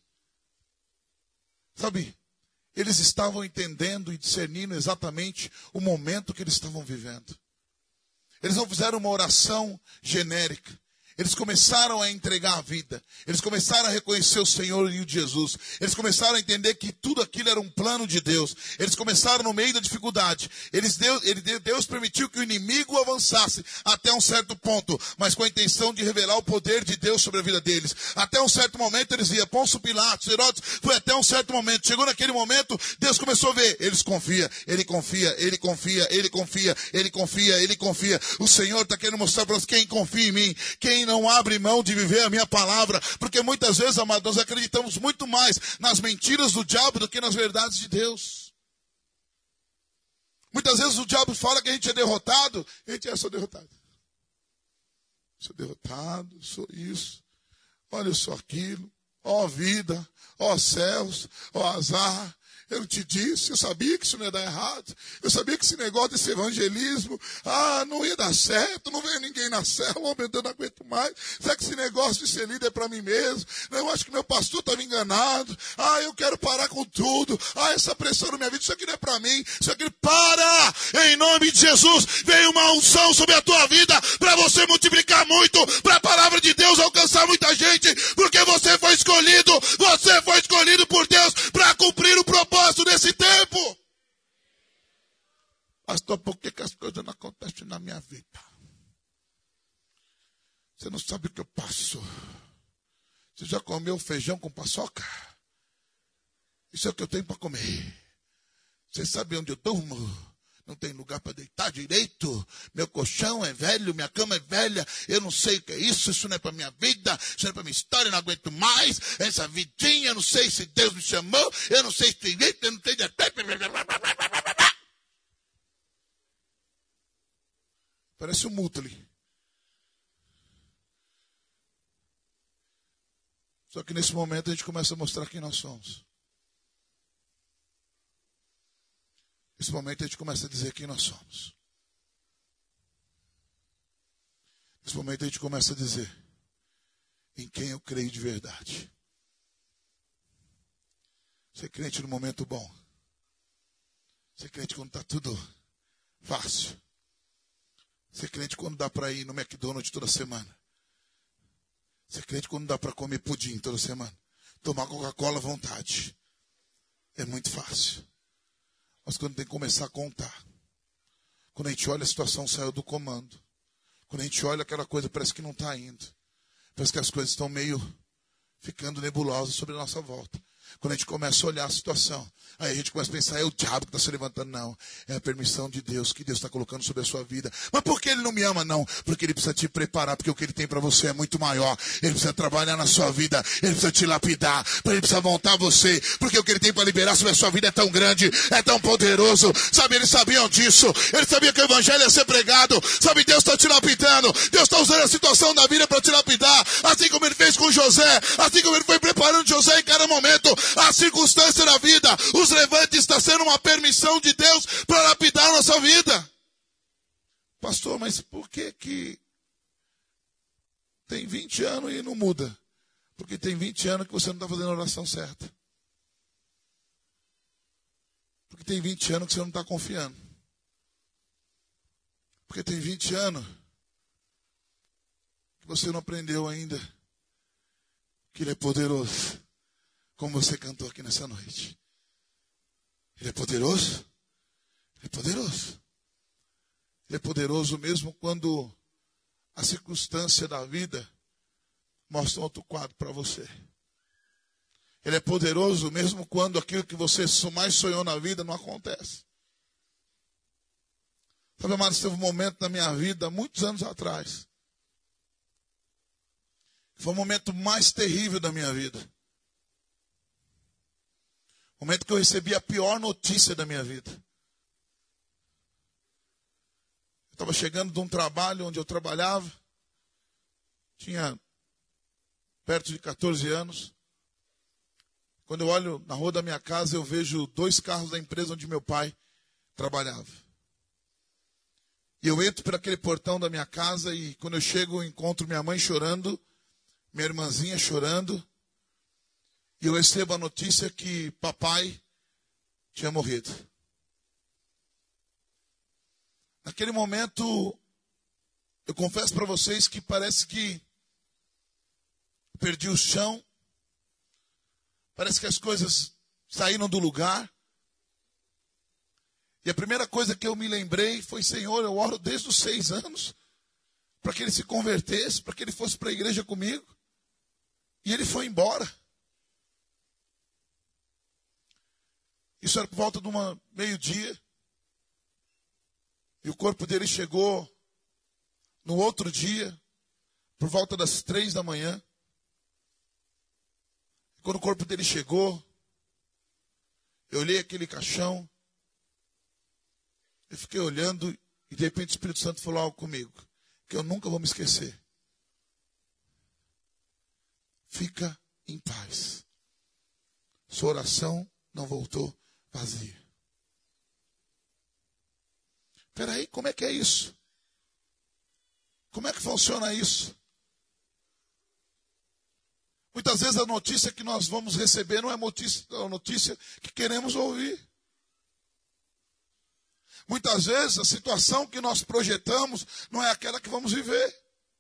Sabe, eles estavam entendendo e discernindo exatamente o momento que eles estavam vivendo. Eles não fizeram uma oração genérica. Eles começaram a entregar a vida. Eles começaram a reconhecer o Senhor e o Jesus. Eles começaram a entender que tudo aquilo era um plano de Deus. Eles começaram no meio da dificuldade. Eles, Deus, ele, Deus permitiu que o inimigo avançasse até um certo ponto, mas com a intenção de revelar o poder de Deus sobre a vida deles. Até um certo momento eles iam, Pôncio Pilatos, Herodes, foi até um certo momento. Chegou naquele momento, Deus começou a ver. Eles confiam, ele confia, ele confia, ele confia, ele confia, ele confia. O Senhor está querendo mostrar para nós quem confia em mim, quem não abre mão de viver a minha palavra, porque muitas vezes, amados, nós acreditamos muito mais nas mentiras do diabo do que nas verdades de Deus. Muitas vezes o diabo fala que a gente é derrotado, a gente é, sou derrotado. Sou derrotado, sou isso, olha, eu sou aquilo, ó vida, ó céus, ó azar. Eu te disse, eu sabia que isso não ia dar errado. Eu sabia que esse negócio desse evangelismo, ah, não ia dar certo, não veio ninguém na célula, eu não aguento mais. Será que esse negócio de ser líder é para mim mesmo? Eu acho que meu pastor estava enganado. Ah, eu quero parar com tudo. Ah, essa pressão na minha vida, isso aqui não é para mim. Isso aqui, para! Em nome de Jesus, veio uma unção sobre a tua vida para você multiplicar muito, para a palavra de Deus alcançar muita gente, porque você foi escolhido, você foi escolhido por Deus para cumprir o propósito nesse tempo. Pastor, por que, que as coisas não acontecem na minha vida? Você não sabe o que eu passo. Você já comeu feijão com paçoca? Isso é o que eu tenho para comer. Você sabe onde eu durmo? Não tem lugar para deitar direito. Meu colchão é velho, minha cama é velha. Eu não sei o que é isso. Isso não é para minha vida. Isso não é para minha história. Eu não aguento mais. Essa vidinha, eu não sei se Deus me chamou. Eu não sei se tem jeito. Eu não tenho... Parece um Mutli. Só que nesse momento a gente começa a mostrar quem nós somos. Nesse momento a gente começa a dizer quem nós somos. Nesse momento a gente começa a dizer em quem eu creio de verdade. Você é crente no momento bom. Você é crente quando está tudo fácil. Você é crente quando dá para ir no McDonald's toda semana. Você é crente quando dá para comer pudim toda semana. Tomar Coca-Cola à vontade. É muito fácil. Mas quando tem que começar a contar. Quando a gente olha, a situação saiu do comando. Quando a gente olha, aquela coisa parece que não está indo. Parece que as coisas estão meio ficando nebulosas sobre a nossa volta. Quando a gente começa a olhar a situação, aí a gente começa a pensar, é o diabo que está se levantando. Não, é a permissão de Deus, que Deus está colocando sobre a sua vida. Mas por que Ele não me ama? Não, porque Ele precisa te preparar, porque o que Ele tem para você é muito maior. Ele precisa trabalhar na sua vida, Ele precisa te lapidar, Ele precisa montar você, porque o que Ele tem para liberar sobre a sua vida é tão grande, é tão poderoso. Sabe, eles sabiam disso, eles sabiam que o evangelho ia ser pregado. Sabe, Deus está te lapidando, Deus está usando a situação da vida para te lapidar, assim como Ele fez com José, assim como Ele foi preparando José em cada momento. A circunstância da vida, os levantes, está sendo uma permissão de Deus para lapidar a nossa vida. Pastor, mas por que que tem vinte anos e não muda? Porque tem vinte anos que você não está fazendo a oração certa. Porque tem vinte anos que você não está confiando. Porque tem vinte anos que você não aprendeu ainda que Ele é poderoso, como você cantou aqui nessa noite. Ele é poderoso? Ele é poderoso. Ele é poderoso mesmo quando a circunstância da vida mostra um outro quadro para você. Ele é poderoso mesmo quando aquilo que você mais sonhou na vida não acontece. Sabe, amado, teve um momento na minha vida, muitos anos atrás, que foi o momento mais terrível da minha vida. O momento que eu recebi a pior notícia da minha vida. Eu estava chegando de um trabalho onde eu trabalhava. Tinha perto de quatorze anos. Quando eu olho na rua da minha casa, eu vejo dois carros da empresa onde meu pai trabalhava. E eu entro por aquele portão da minha casa e quando eu chego, eu encontro minha mãe chorando, minha irmãzinha chorando. E eu recebo a notícia que papai tinha morrido. Naquele momento, eu confesso para vocês que parece que eu perdi o chão. Parece que as coisas saíram do lugar. E a primeira coisa que eu me lembrei foi, Senhor, eu oro desde os seis anos para que ele se convertesse, para que ele fosse para a igreja comigo. E ele foi embora. Isso era por volta de uma meio-dia. E o corpo dele chegou no outro dia, por volta das três da manhã. E quando o corpo dele chegou, eu olhei aquele caixão. Eu fiquei olhando e de repente o Espírito Santo falou algo comigo, que eu nunca vou me esquecer. Fica em paz. Sua oração não voltou vazia. Espera aí, como é que é isso? Como é que funciona isso? Muitas vezes a notícia que nós vamos receber não é notícia, a notícia que queremos ouvir. Muitas vezes a situação que nós projetamos não é aquela que vamos viver.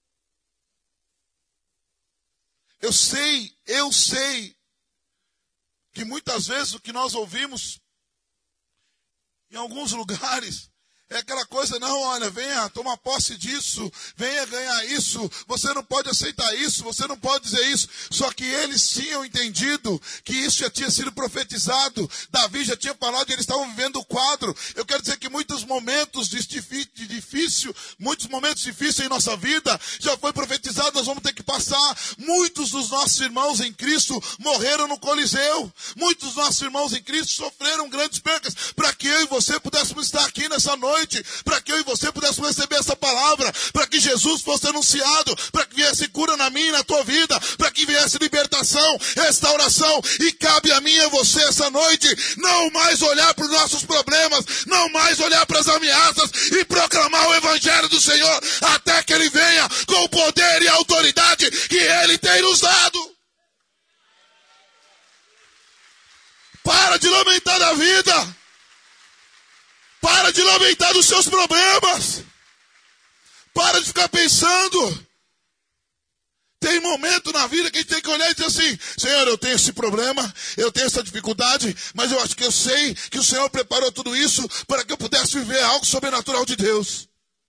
Eu sei, eu sei que muitas vezes o que nós ouvimos em alguns lugares é aquela coisa, não, olha, venha tomar posse disso, venha ganhar isso, você não pode aceitar isso, você não pode dizer isso. Só que eles tinham entendido que isso já tinha sido profetizado, Davi já tinha falado e eles estavam vivendo o quadro. Eu quero dizer que muitos momentos de difícil, muitos momentos difíceis em nossa vida, já foi profetizado, nós vamos ter que passar. Muitos dos nossos irmãos em Cristo morreram no Coliseu, muitos dos nossos irmãos em Cristo sofreram grandes percas, para que eu e você pudéssemos estar aqui nessa noite, para que eu e você pudéssemos receber essa palavra, para que Jesus fosse anunciado, para que viesse cura na minha e na tua vida, para que viesse libertação, restauração, e cabe a mim e a você essa noite, não mais olhar para os nossos problemas, não mais olhar para as ameaças, e proclamar o Evangelho do Senhor, até que Ele venha com o poder e a autoridade que Ele tem nos dado. Para de lamentar da vida. Para de lamentar dos seus problemas. Para de ficar pensando. Tem momento na vida que a gente tem que olhar e dizer assim, Senhor, eu tenho esse problema, eu tenho essa dificuldade, mas eu acho que eu sei que o Senhor preparou tudo isso para que eu pudesse viver algo sobrenatural de Deus.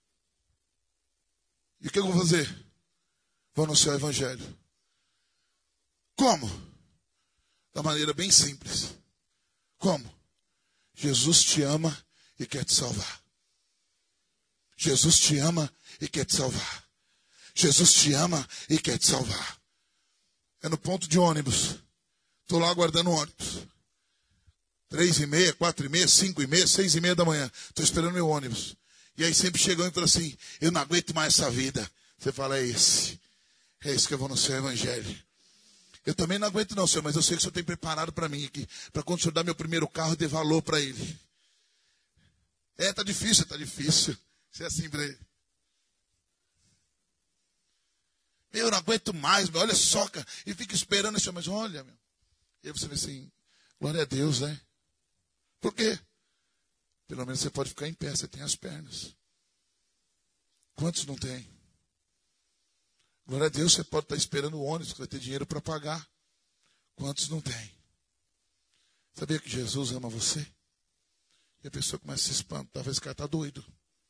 E o que eu vou fazer? Vou anunciar o Evangelho. Como? da maneira bem simples. Como? Jesus te ama e quer te salvar. Jesus te ama e quer te salvar. Jesus te ama e quer te salvar. É no ponto de ônibus. Estou lá aguardando o ônibus. Três e meia, quatro e meia, cinco e meia, seis e meia da manhã. Estou esperando meu ônibus. E aí sempre chegam e falam assim, eu não aguento mais essa vida. Você fala, é esse. É esse que eu vou no seu evangelho. Eu também não aguento não, Senhor, mas eu sei que o Senhor tem preparado para mim aqui. Para quando o Senhor dar meu primeiro carro, eu dê valor para ele. É, tá difícil, tá difícil. Ser assim para ele. Eu não aguento mais, meu, olha só, cara. E fica esperando, Senhor, mas olha, meu. E aí você vê assim, glória a Deus, né? Por quê? Pelo menos você pode ficar em pé, você tem as pernas. Quantos não tem? Glória a Deus, você pode estar esperando o ônibus, que vai ter dinheiro para pagar. Quantos não tem? Sabia que Jesus ama você? E a pessoa começa a se espantar, talvez esse cara está doido.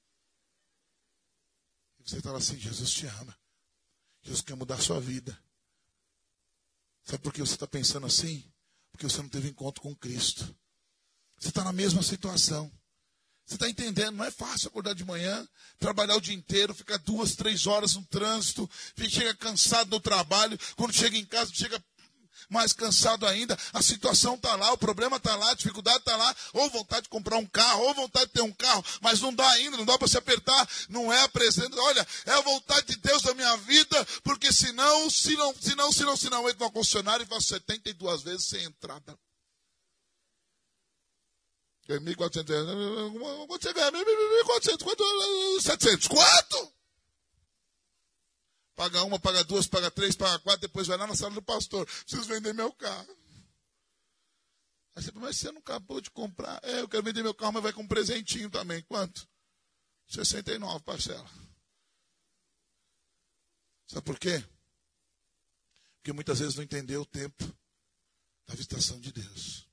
E você estava assim, Jesus te ama. Jesus quer mudar a sua vida. Sabe por que você está pensando assim? Porque você não teve encontro com Cristo. Você está na mesma situação. Você está entendendo? Não é fácil acordar de manhã, trabalhar o dia inteiro, ficar duas, três horas no trânsito, chega cansado no trabalho, quando chega em casa, chega mais cansado ainda. A situação está lá, o problema está lá, a dificuldade está lá, ou vontade de comprar um carro, ou vontade de ter um carro, mas não dá ainda, não dá para se apertar, não é a presença. Olha, é a vontade de Deus da minha vida, porque senão, se não, se não, se não, se não, eu entro no concessionário e faço setenta e duas vezes sem entrada. mil e quatrocentos reais. Quanto você ganha? mil e quatrocentos. Quanto? setecentos. Quanto? Paga uma, paga duas, paga três, paga quatro, depois vai lá na sala do pastor. Preciso vender meu carro. Aí você fala, mas você não acabou de comprar? É, eu quero vender meu carro, mas vai com um presentinho também. Quanto? sessenta e nove, parcela. Sabe por quê? Porque muitas vezes não entendeu o tempo da visitação de Deus.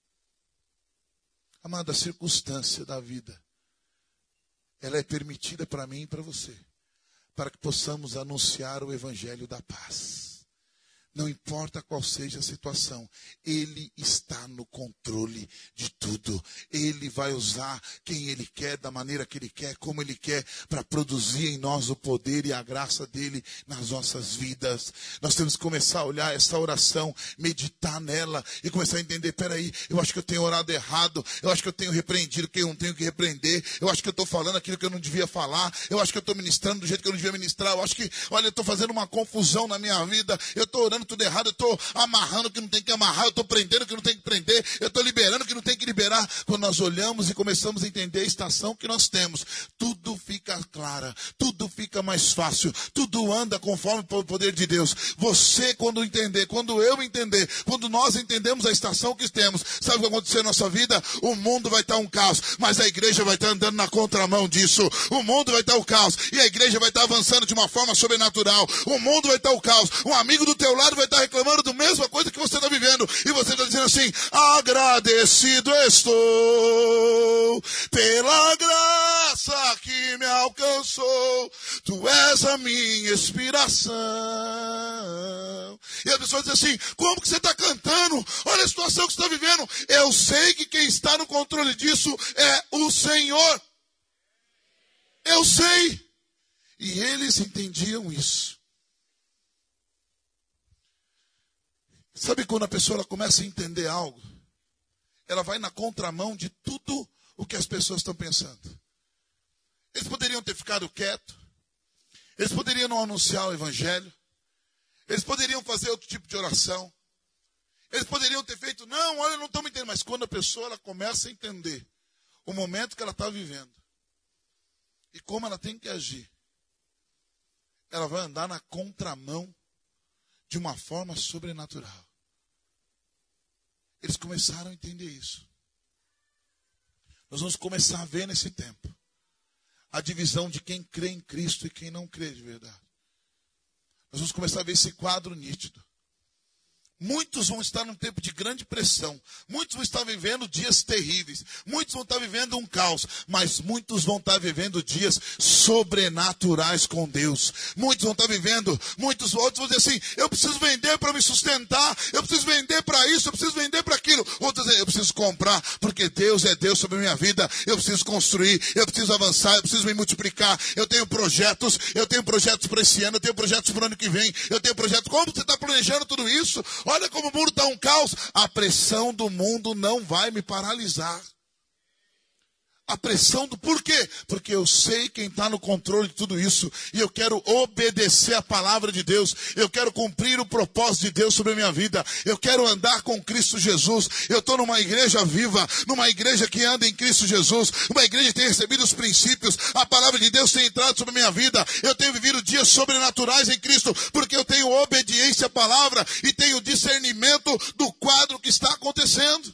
Amada, a circunstância da vida, ela é permitida para mim e para você, para que possamos anunciar o evangelho da paz. Não importa qual seja a situação, Ele está no controle de tudo. Ele vai usar quem Ele quer, da maneira que Ele quer, como Ele quer, para produzir em nós o poder e a graça dEle nas nossas vidas. Nós temos que começar a olhar essa oração, meditar nela e começar a entender, peraí, eu acho que eu tenho orado errado, eu acho que eu tenho repreendido quem eu não tenho que repreender, eu acho que eu estou falando aquilo que eu não devia falar, eu acho que eu estou ministrando do jeito que eu não devia ministrar, eu acho que, olha, eu estou fazendo uma confusão na minha vida, eu estou orando tudo errado, eu estou amarrando o que não tem que amarrar, eu estou prendendo o que não tem que prender, eu estou liberando o que não tem que liberar. Quando nós olhamos e começamos a entender a estação que nós temos, tudo fica claro, tudo fica mais fácil, tudo anda conforme o poder de Deus. Você, quando entender, quando eu entender, quando nós entendemos a estação que temos, sabe o que vai acontecer na nossa vida? O mundo vai estar um caos, mas a igreja vai estar andando na contramão disso. O mundo vai estar o caos e a igreja vai estar avançando de uma forma sobrenatural. O mundo vai estar o caos, um amigo do teu lado vai estar reclamando da mesma coisa que você está vivendo, e você está dizendo assim, agradecido estou pela graça que me alcançou, tu és a minha inspiração. E a pessoa diz assim, como que você está cantando? Olha a situação que você está vivendo. Eu sei que quem está no controle disso é o Senhor. Eu sei. E eles entendiam isso. Sabe quando a pessoa ela começa a entender algo? Ela vai na contramão de tudo o que as pessoas estão pensando. Eles poderiam ter ficado quietos. Eles poderiam não anunciar o evangelho. Eles poderiam fazer outro tipo de oração. Eles poderiam ter feito, não, olha, não estamos entendendo. Mas quando a pessoa ela começa a entender o momento que ela está vivendo e como ela tem que agir, ela vai andar na contramão de uma forma sobrenatural. Eles começaram a entender isso. Nós vamos começar a ver nesse tempo a divisão de quem crê em Cristo e quem não crê de verdade. Nós vamos começar a ver esse quadro nítido. Muitos vão estar num tempo de grande pressão. Muitos vão estar vivendo dias terríveis. Muitos vão estar vivendo um caos. Mas muitos vão estar vivendo dias sobrenaturais com Deus. Muitos vão estar vivendo, muitos outros vão dizer assim, eu preciso vender para me sustentar. Eu preciso vender para isso, eu preciso preciso comprar, porque Deus é Deus sobre a minha vida. Eu preciso construir, eu preciso avançar, eu preciso me multiplicar. Eu tenho projetos, eu tenho projetos para esse ano, eu tenho projetos para o ano que vem, eu tenho projetos. Como você está planejando tudo isso? Olha como o mundo está um caos. A pressão do mundo não vai me paralisar. A pressão do... Por quê? Porque eu sei quem está no controle de tudo isso. E eu quero obedecer a palavra de Deus. Eu quero cumprir o propósito de Deus sobre a minha vida. Eu quero andar com Cristo Jesus. Eu estou numa igreja viva. Numa igreja que anda em Cristo Jesus. Uma igreja que tem recebido os princípios. A palavra de Deus tem entrado sobre a minha vida. Eu tenho vivido dias sobrenaturais em Cristo. Porque eu tenho obediência à palavra. E tenho discernimento do quadro que está acontecendo.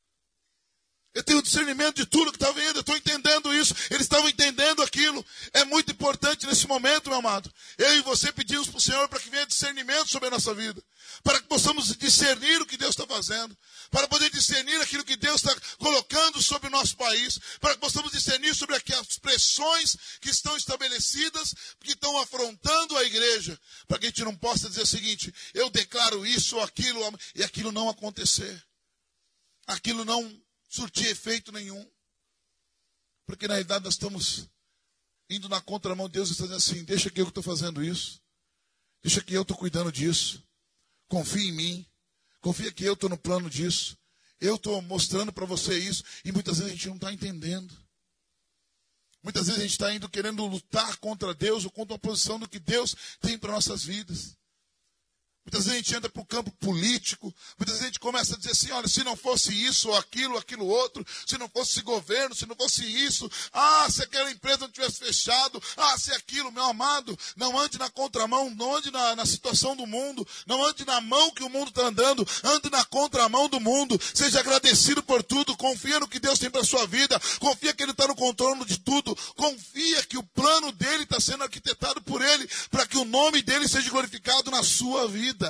Eu tenho discernimento de tudo que está vendo, eu estou entendendo isso. Eles estavam entendendo aquilo. É muito importante nesse momento, meu amado. Eu e você pedimos para o Senhor para que venha discernimento sobre a nossa vida. Para que possamos discernir o que Deus está fazendo. Para poder discernir aquilo que Deus está colocando sobre o nosso país. Para que possamos discernir sobre aquelas pressões que estão estabelecidas, que estão afrontando a igreja. Para que a gente não possa dizer o seguinte: eu declaro isso ou aquilo, e aquilo não acontecer. Aquilo não surtir efeito nenhum. Porque na realidade nós estamos indo na contramão de Deus e está dizendo assim: deixa que eu estou fazendo isso. Deixa que eu estou cuidando disso. Confia em mim. Confia que eu estou no plano disso. Eu estou mostrando para você isso. E muitas vezes a gente não está entendendo. Muitas vezes a gente está indo querendo lutar contra Deus ou contra a posição do que Deus tem para nossas vidas. Muitas vezes a gente entra para o campo político, muitas vezes a gente começa a dizer assim: olha, se não fosse isso ou aquilo, aquilo outro, se não fosse esse governo, se não fosse isso, ah, se aquela empresa não tivesse fechado, ah, se aquilo, meu amado, não ande na contramão, não ande na, na situação do mundo, não ande na mão que o mundo está andando, ande na contramão do mundo, seja agradecido por tudo, confia no que Deus tem para a sua vida, confia que Ele está no controle de tudo, confia que o plano dEle está sendo arquitetado por Ele, para que o nome dEle seja glorificado na sua vida.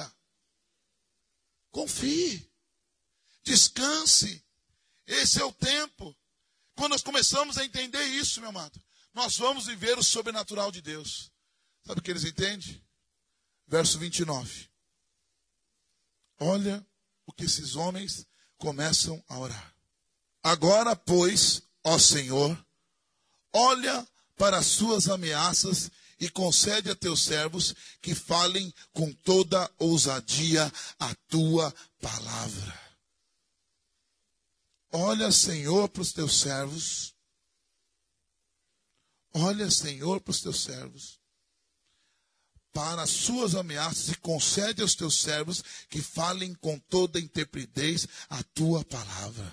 Confie, descanse, esse é o tempo. Quando nós começamos a entender isso, meu amado, nós vamos viver o sobrenatural de Deus. Sabe o que eles entendem? Verso vinte e nove. Olha o que esses homens começam a orar. Agora, pois, ó Senhor, olha para as suas ameaças e concede a teus servos que falem com toda ousadia a tua palavra. Olha, Senhor, para os teus servos. Olha, Senhor, para os teus servos. Para as suas ameaças e concede aos teus servos que falem com toda intrepidez a tua palavra.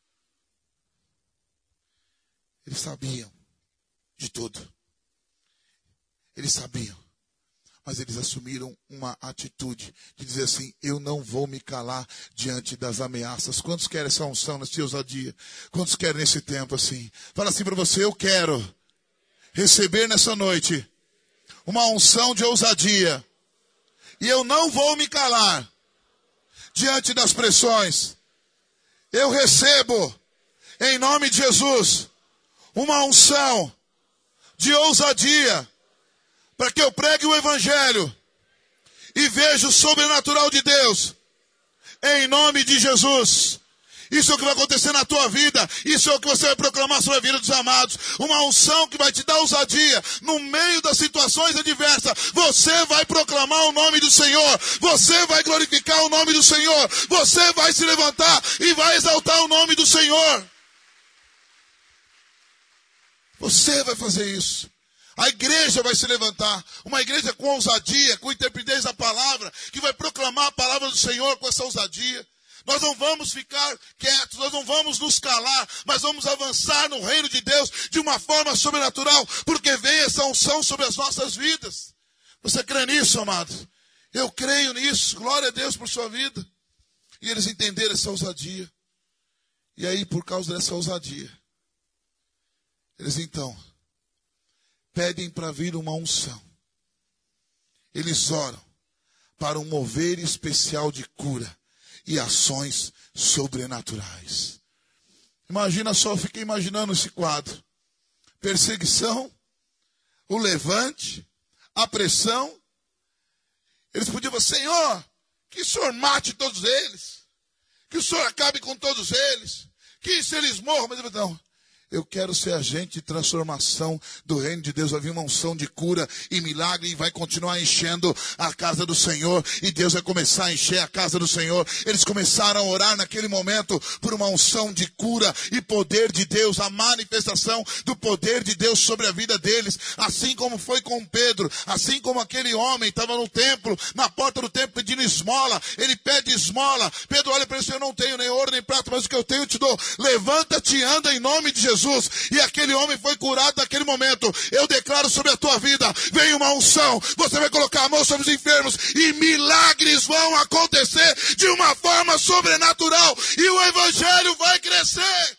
Eles sabiam de tudo. Eles sabiam, mas eles assumiram uma atitude de dizer assim: eu não vou me calar diante das ameaças. Quantos querem essa unção nessa ousadia? Quantos querem nesse tempo assim? Fala assim para você: eu quero receber nessa noite uma unção de ousadia. E eu não vou me calar diante das pressões. Eu recebo, em nome de Jesus, uma unção de ousadia, para que eu pregue o Evangelho e veja o sobrenatural de Deus, em nome de Jesus. Isso é o que vai acontecer na tua vida, isso é o que você vai proclamar sobre a vida dos amados. Uma unção que vai te dar ousadia no meio das situações adversas. Você vai proclamar o nome do Senhor, você vai glorificar o nome do Senhor, você vai se levantar e vai exaltar o nome do Senhor. Você vai fazer isso. A igreja vai se levantar, uma igreja com ousadia, com intrepidez da palavra, que vai proclamar a palavra do Senhor com essa ousadia. Nós não vamos ficar quietos, nós não vamos nos calar, mas vamos avançar no reino de Deus de uma forma sobrenatural, porque vem essa unção sobre as nossas vidas. Você crê nisso, amados? Eu creio nisso, glória a Deus por sua vida. E eles entenderam essa ousadia. E aí, por causa dessa ousadia, eles então pedem para vir uma unção. Eles oram para um mover especial de cura e ações sobrenaturais. Imagina só, eu fiquei imaginando esse quadro. Perseguição, o levante, a pressão. Eles podiam falar: Senhor, que o Senhor mate todos eles. que o Senhor acabe com todos eles, que isso eles morram. Mas não, eu quero ser agente de transformação do reino de Deus. Vai vir uma unção de cura e milagre e vai continuar enchendo a casa do Senhor. E Deus vai começar a encher a casa do Senhor. Eles começaram a orar naquele momento por uma unção de cura e poder de Deus. A manifestação do poder de Deus sobre a vida deles. Assim como foi com Pedro. Assim como aquele homem estava no templo, na porta do templo pedindo esmola. Ele pede esmola. Pedro olha para ele e diz, eu não tenho nem ouro nem prata, mas o que eu tenho eu te dou. Levanta-te e anda em nome de Jesus. E aquele homem foi curado naquele momento. Eu declaro sobre a tua vida, vem uma unção, você vai colocar a mão sobre os enfermos e milagres vão acontecer de uma forma sobrenatural e o evangelho vai crescer.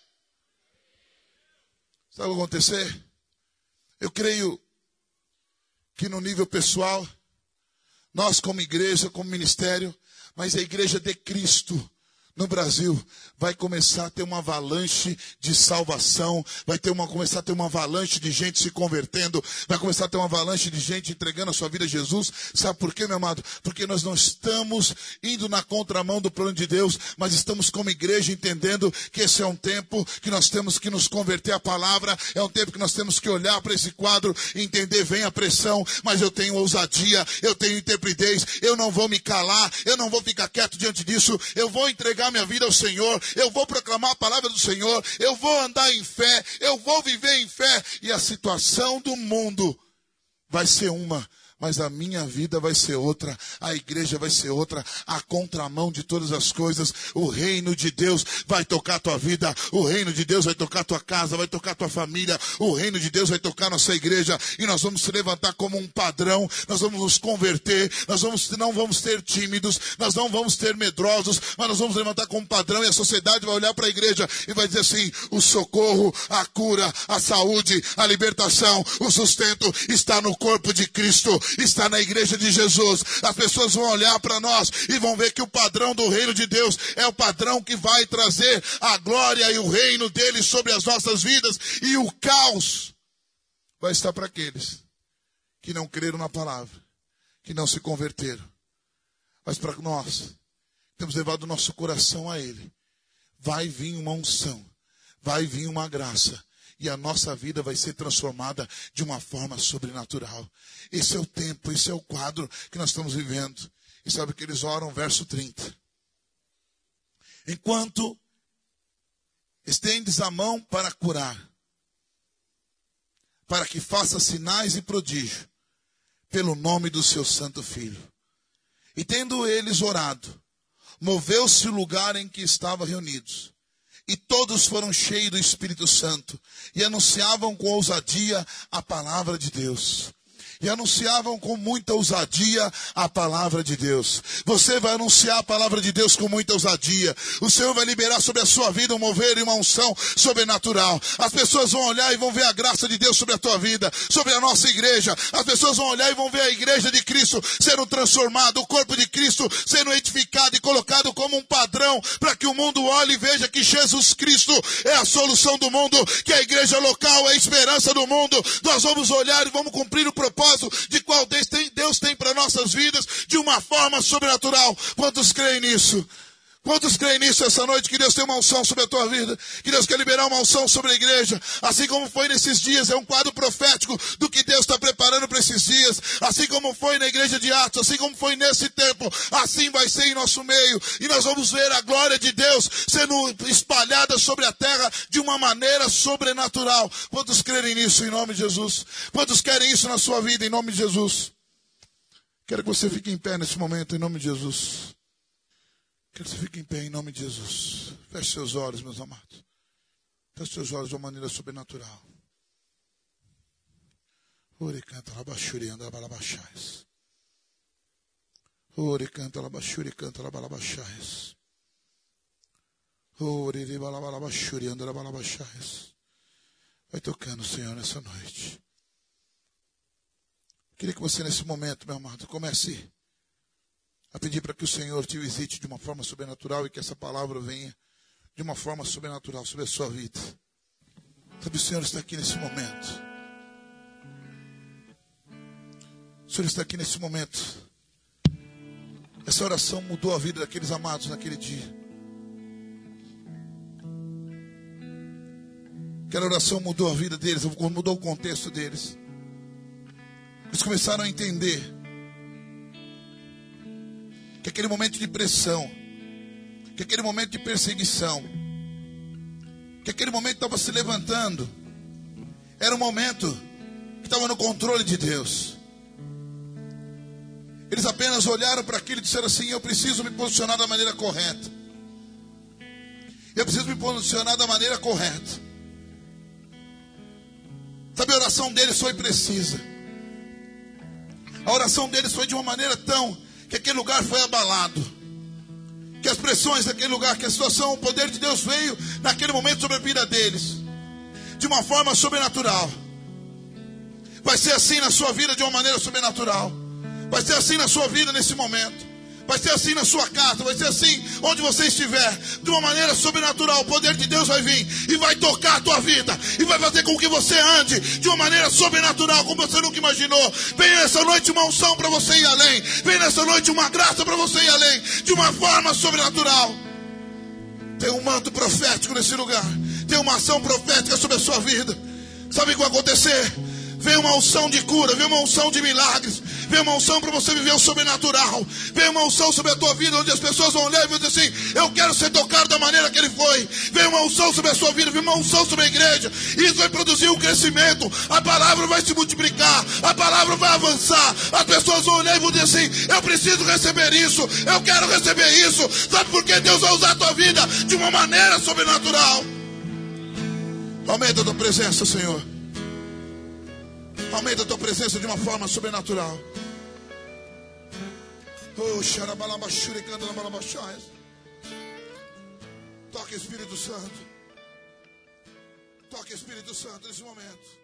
Sabe o que vai acontecer? Eu creio que no nível pessoal, nós como igreja, como ministério, mas a igreja de Cristo no Brasil vai começar a ter uma avalanche de salvação, vai ter uma, começar a ter uma avalanche de gente se convertendo, vai começar a ter uma avalanche de gente entregando a sua vida a Jesus. Sabe por quê, meu amado? Porque nós não estamos indo na contramão do plano de Deus, mas estamos como igreja entendendo que esse é um tempo que nós temos que nos converter à palavra, é um tempo que nós temos que olhar para esse quadro e entender, vem a pressão, mas eu tenho ousadia, eu tenho intrepidez, eu não vou me calar, eu não vou ficar quieto diante disso, eu vou entregar minha vida ao Senhor, eu vou proclamar a palavra do Senhor, eu vou andar em fé, eu vou viver em fé, e a situação do mundo vai ser uma, mas a minha vida vai ser outra, a igreja vai ser outra, a contramão de todas as coisas. O reino de Deus vai tocar a tua vida, o reino de Deus vai tocar a tua casa, vai tocar a tua família, o reino de Deus vai tocar a nossa igreja, e nós vamos se levantar como um padrão, nós vamos nos converter, nós vamos, não vamos ser tímidos, nós não vamos ter medrosos, mas nós vamos levantar como um padrão, e a sociedade vai olhar para a igreja e vai dizer assim, o socorro, a cura, a saúde, a libertação, o sustento está no corpo de Cristo, está na igreja de Jesus. As pessoas vão olhar para nós e vão ver que o padrão do reino de Deus é o padrão que vai trazer a glória e o reino dele sobre as nossas vidas, e o caos vai estar para aqueles que não creram na palavra, que não se converteram. Mas para nós, temos levado o nosso coração a ele, vai vir uma unção, vai vir uma graça, e a nossa vida vai ser transformada de uma forma sobrenatural. Esse é o tempo, esse é o quadro que nós estamos vivendo. E sabe que eles oram, verso trinta. Enquanto estendes a mão para curar, para que faça sinais e prodígio, pelo nome do seu santo Filho. E tendo eles orado, moveu-se o lugar em que estavam reunidos. E todos foram cheios do Espírito Santo e anunciavam com ousadia a palavra de Deus. E anunciavam com muita ousadia a palavra de Deus. Você vai anunciar a palavra de Deus com muita ousadia. O Senhor vai liberar sobre a sua vida um mover e uma unção sobrenatural. As pessoas vão olhar e vão ver a graça de Deus sobre a tua vida, sobre a nossa igreja. As pessoas vão olhar e vão ver a igreja de Cristo sendo transformada, o corpo de Cristo sendo edificado e colocado como um padrão, para que o mundo olhe e veja que Jesus Cristo é a solução do mundo, que a igreja local é a esperança do mundo. Nós vamos olhar e vamos cumprir o propósito de qual Deus tem, Deus tem para nossas vidas de uma forma sobrenatural. Quantos creem nisso? Quantos creem nisso essa noite? Que Deus tem uma unção sobre a tua vida, que Deus quer liberar uma unção sobre a igreja, assim como foi nesses dias. É um quadro profético do que Deus está preparando para esses dias, assim como foi na igreja de Atos, assim como foi nesse tempo, assim vai ser em nosso meio, e nós vamos ver a glória de Deus sendo espalhada sobre a terra de uma maneira sobrenatural. Quantos creem nisso em nome de Jesus? Quantos querem isso na sua vida em nome de Jesus? Quero que você fique em pé nesse momento em nome de Jesus. Quero que você fique em pé em nome de Jesus. Feche seus olhos, meus amados. Feche seus olhos de uma maneira sobrenatural. Ore canta labachuri anda balabachais. Ore canta labachuri canta labalabachais. Ore ribalabachuri anda balabachais. Vai tocando, Senhor, nessa noite. Queria que você nesse momento, meu amado, comece a pedir para que o Senhor te visite de uma forma sobrenatural e que essa palavra venha de uma forma sobrenatural sobre a sua vida. Sabe, o Senhor está aqui nesse momento. O Senhor está aqui nesse momento. Essa oração mudou a vida daqueles amados naquele dia. Aquela oração mudou a vida deles, mudou o contexto deles. Eles começaram a entender que aquele momento de pressão, que aquele momento de perseguição, que aquele momento estava se levantando, era um momento que estava no controle de Deus. Eles apenas olharam para aquilo e disseram assim: eu preciso me posicionar da maneira correta. Eu preciso me posicionar da maneira correta. Sabe, a oração deles foi precisa. A oração deles foi de uma maneira tão que aquele lugar foi abalado, que as pressões daquele lugar, que a situação, o poder de Deus veio naquele momento sobre a vida deles, de uma forma sobrenatural. Vai ser assim na sua vida de uma maneira sobrenatural. Vai ser assim na sua vida nesse momento. Vai ser assim na sua casa, vai ser assim onde você estiver, de uma maneira sobrenatural. O poder de Deus vai vir e vai tocar a tua vida, e vai fazer com que você ande de uma maneira sobrenatural, como você nunca imaginou. Vem nessa noite uma unção para você ir além. Vem nessa noite uma graça para você ir além, de uma forma sobrenatural. Tem um manto profético nesse lugar. Tem uma ação profética sobre a sua vida. Sabe o que vai acontecer? Vem uma unção de cura, vem uma unção de milagres, vem uma unção para você viver o sobrenatural. Vem uma unção sobre a tua vida, onde as pessoas vão olhar e vão dizer assim: eu quero ser tocado da maneira que ele foi. Vem uma unção sobre a sua vida, vem uma unção sobre a igreja. Isso vai produzir um crescimento. A palavra vai se multiplicar, a palavra vai avançar. As pessoas vão olhar e vão dizer assim: eu preciso receber isso, eu quero receber isso. Sabe por que Deus vai usar a tua vida de uma maneira sobrenatural? Aumenta a tua presença, Senhor. Aumenta a tua presença de uma forma sobrenatural. Oh, xarabalabachuricando na balabachais. Toque, Espírito Santo. Toque, Espírito Santo, nesse momento.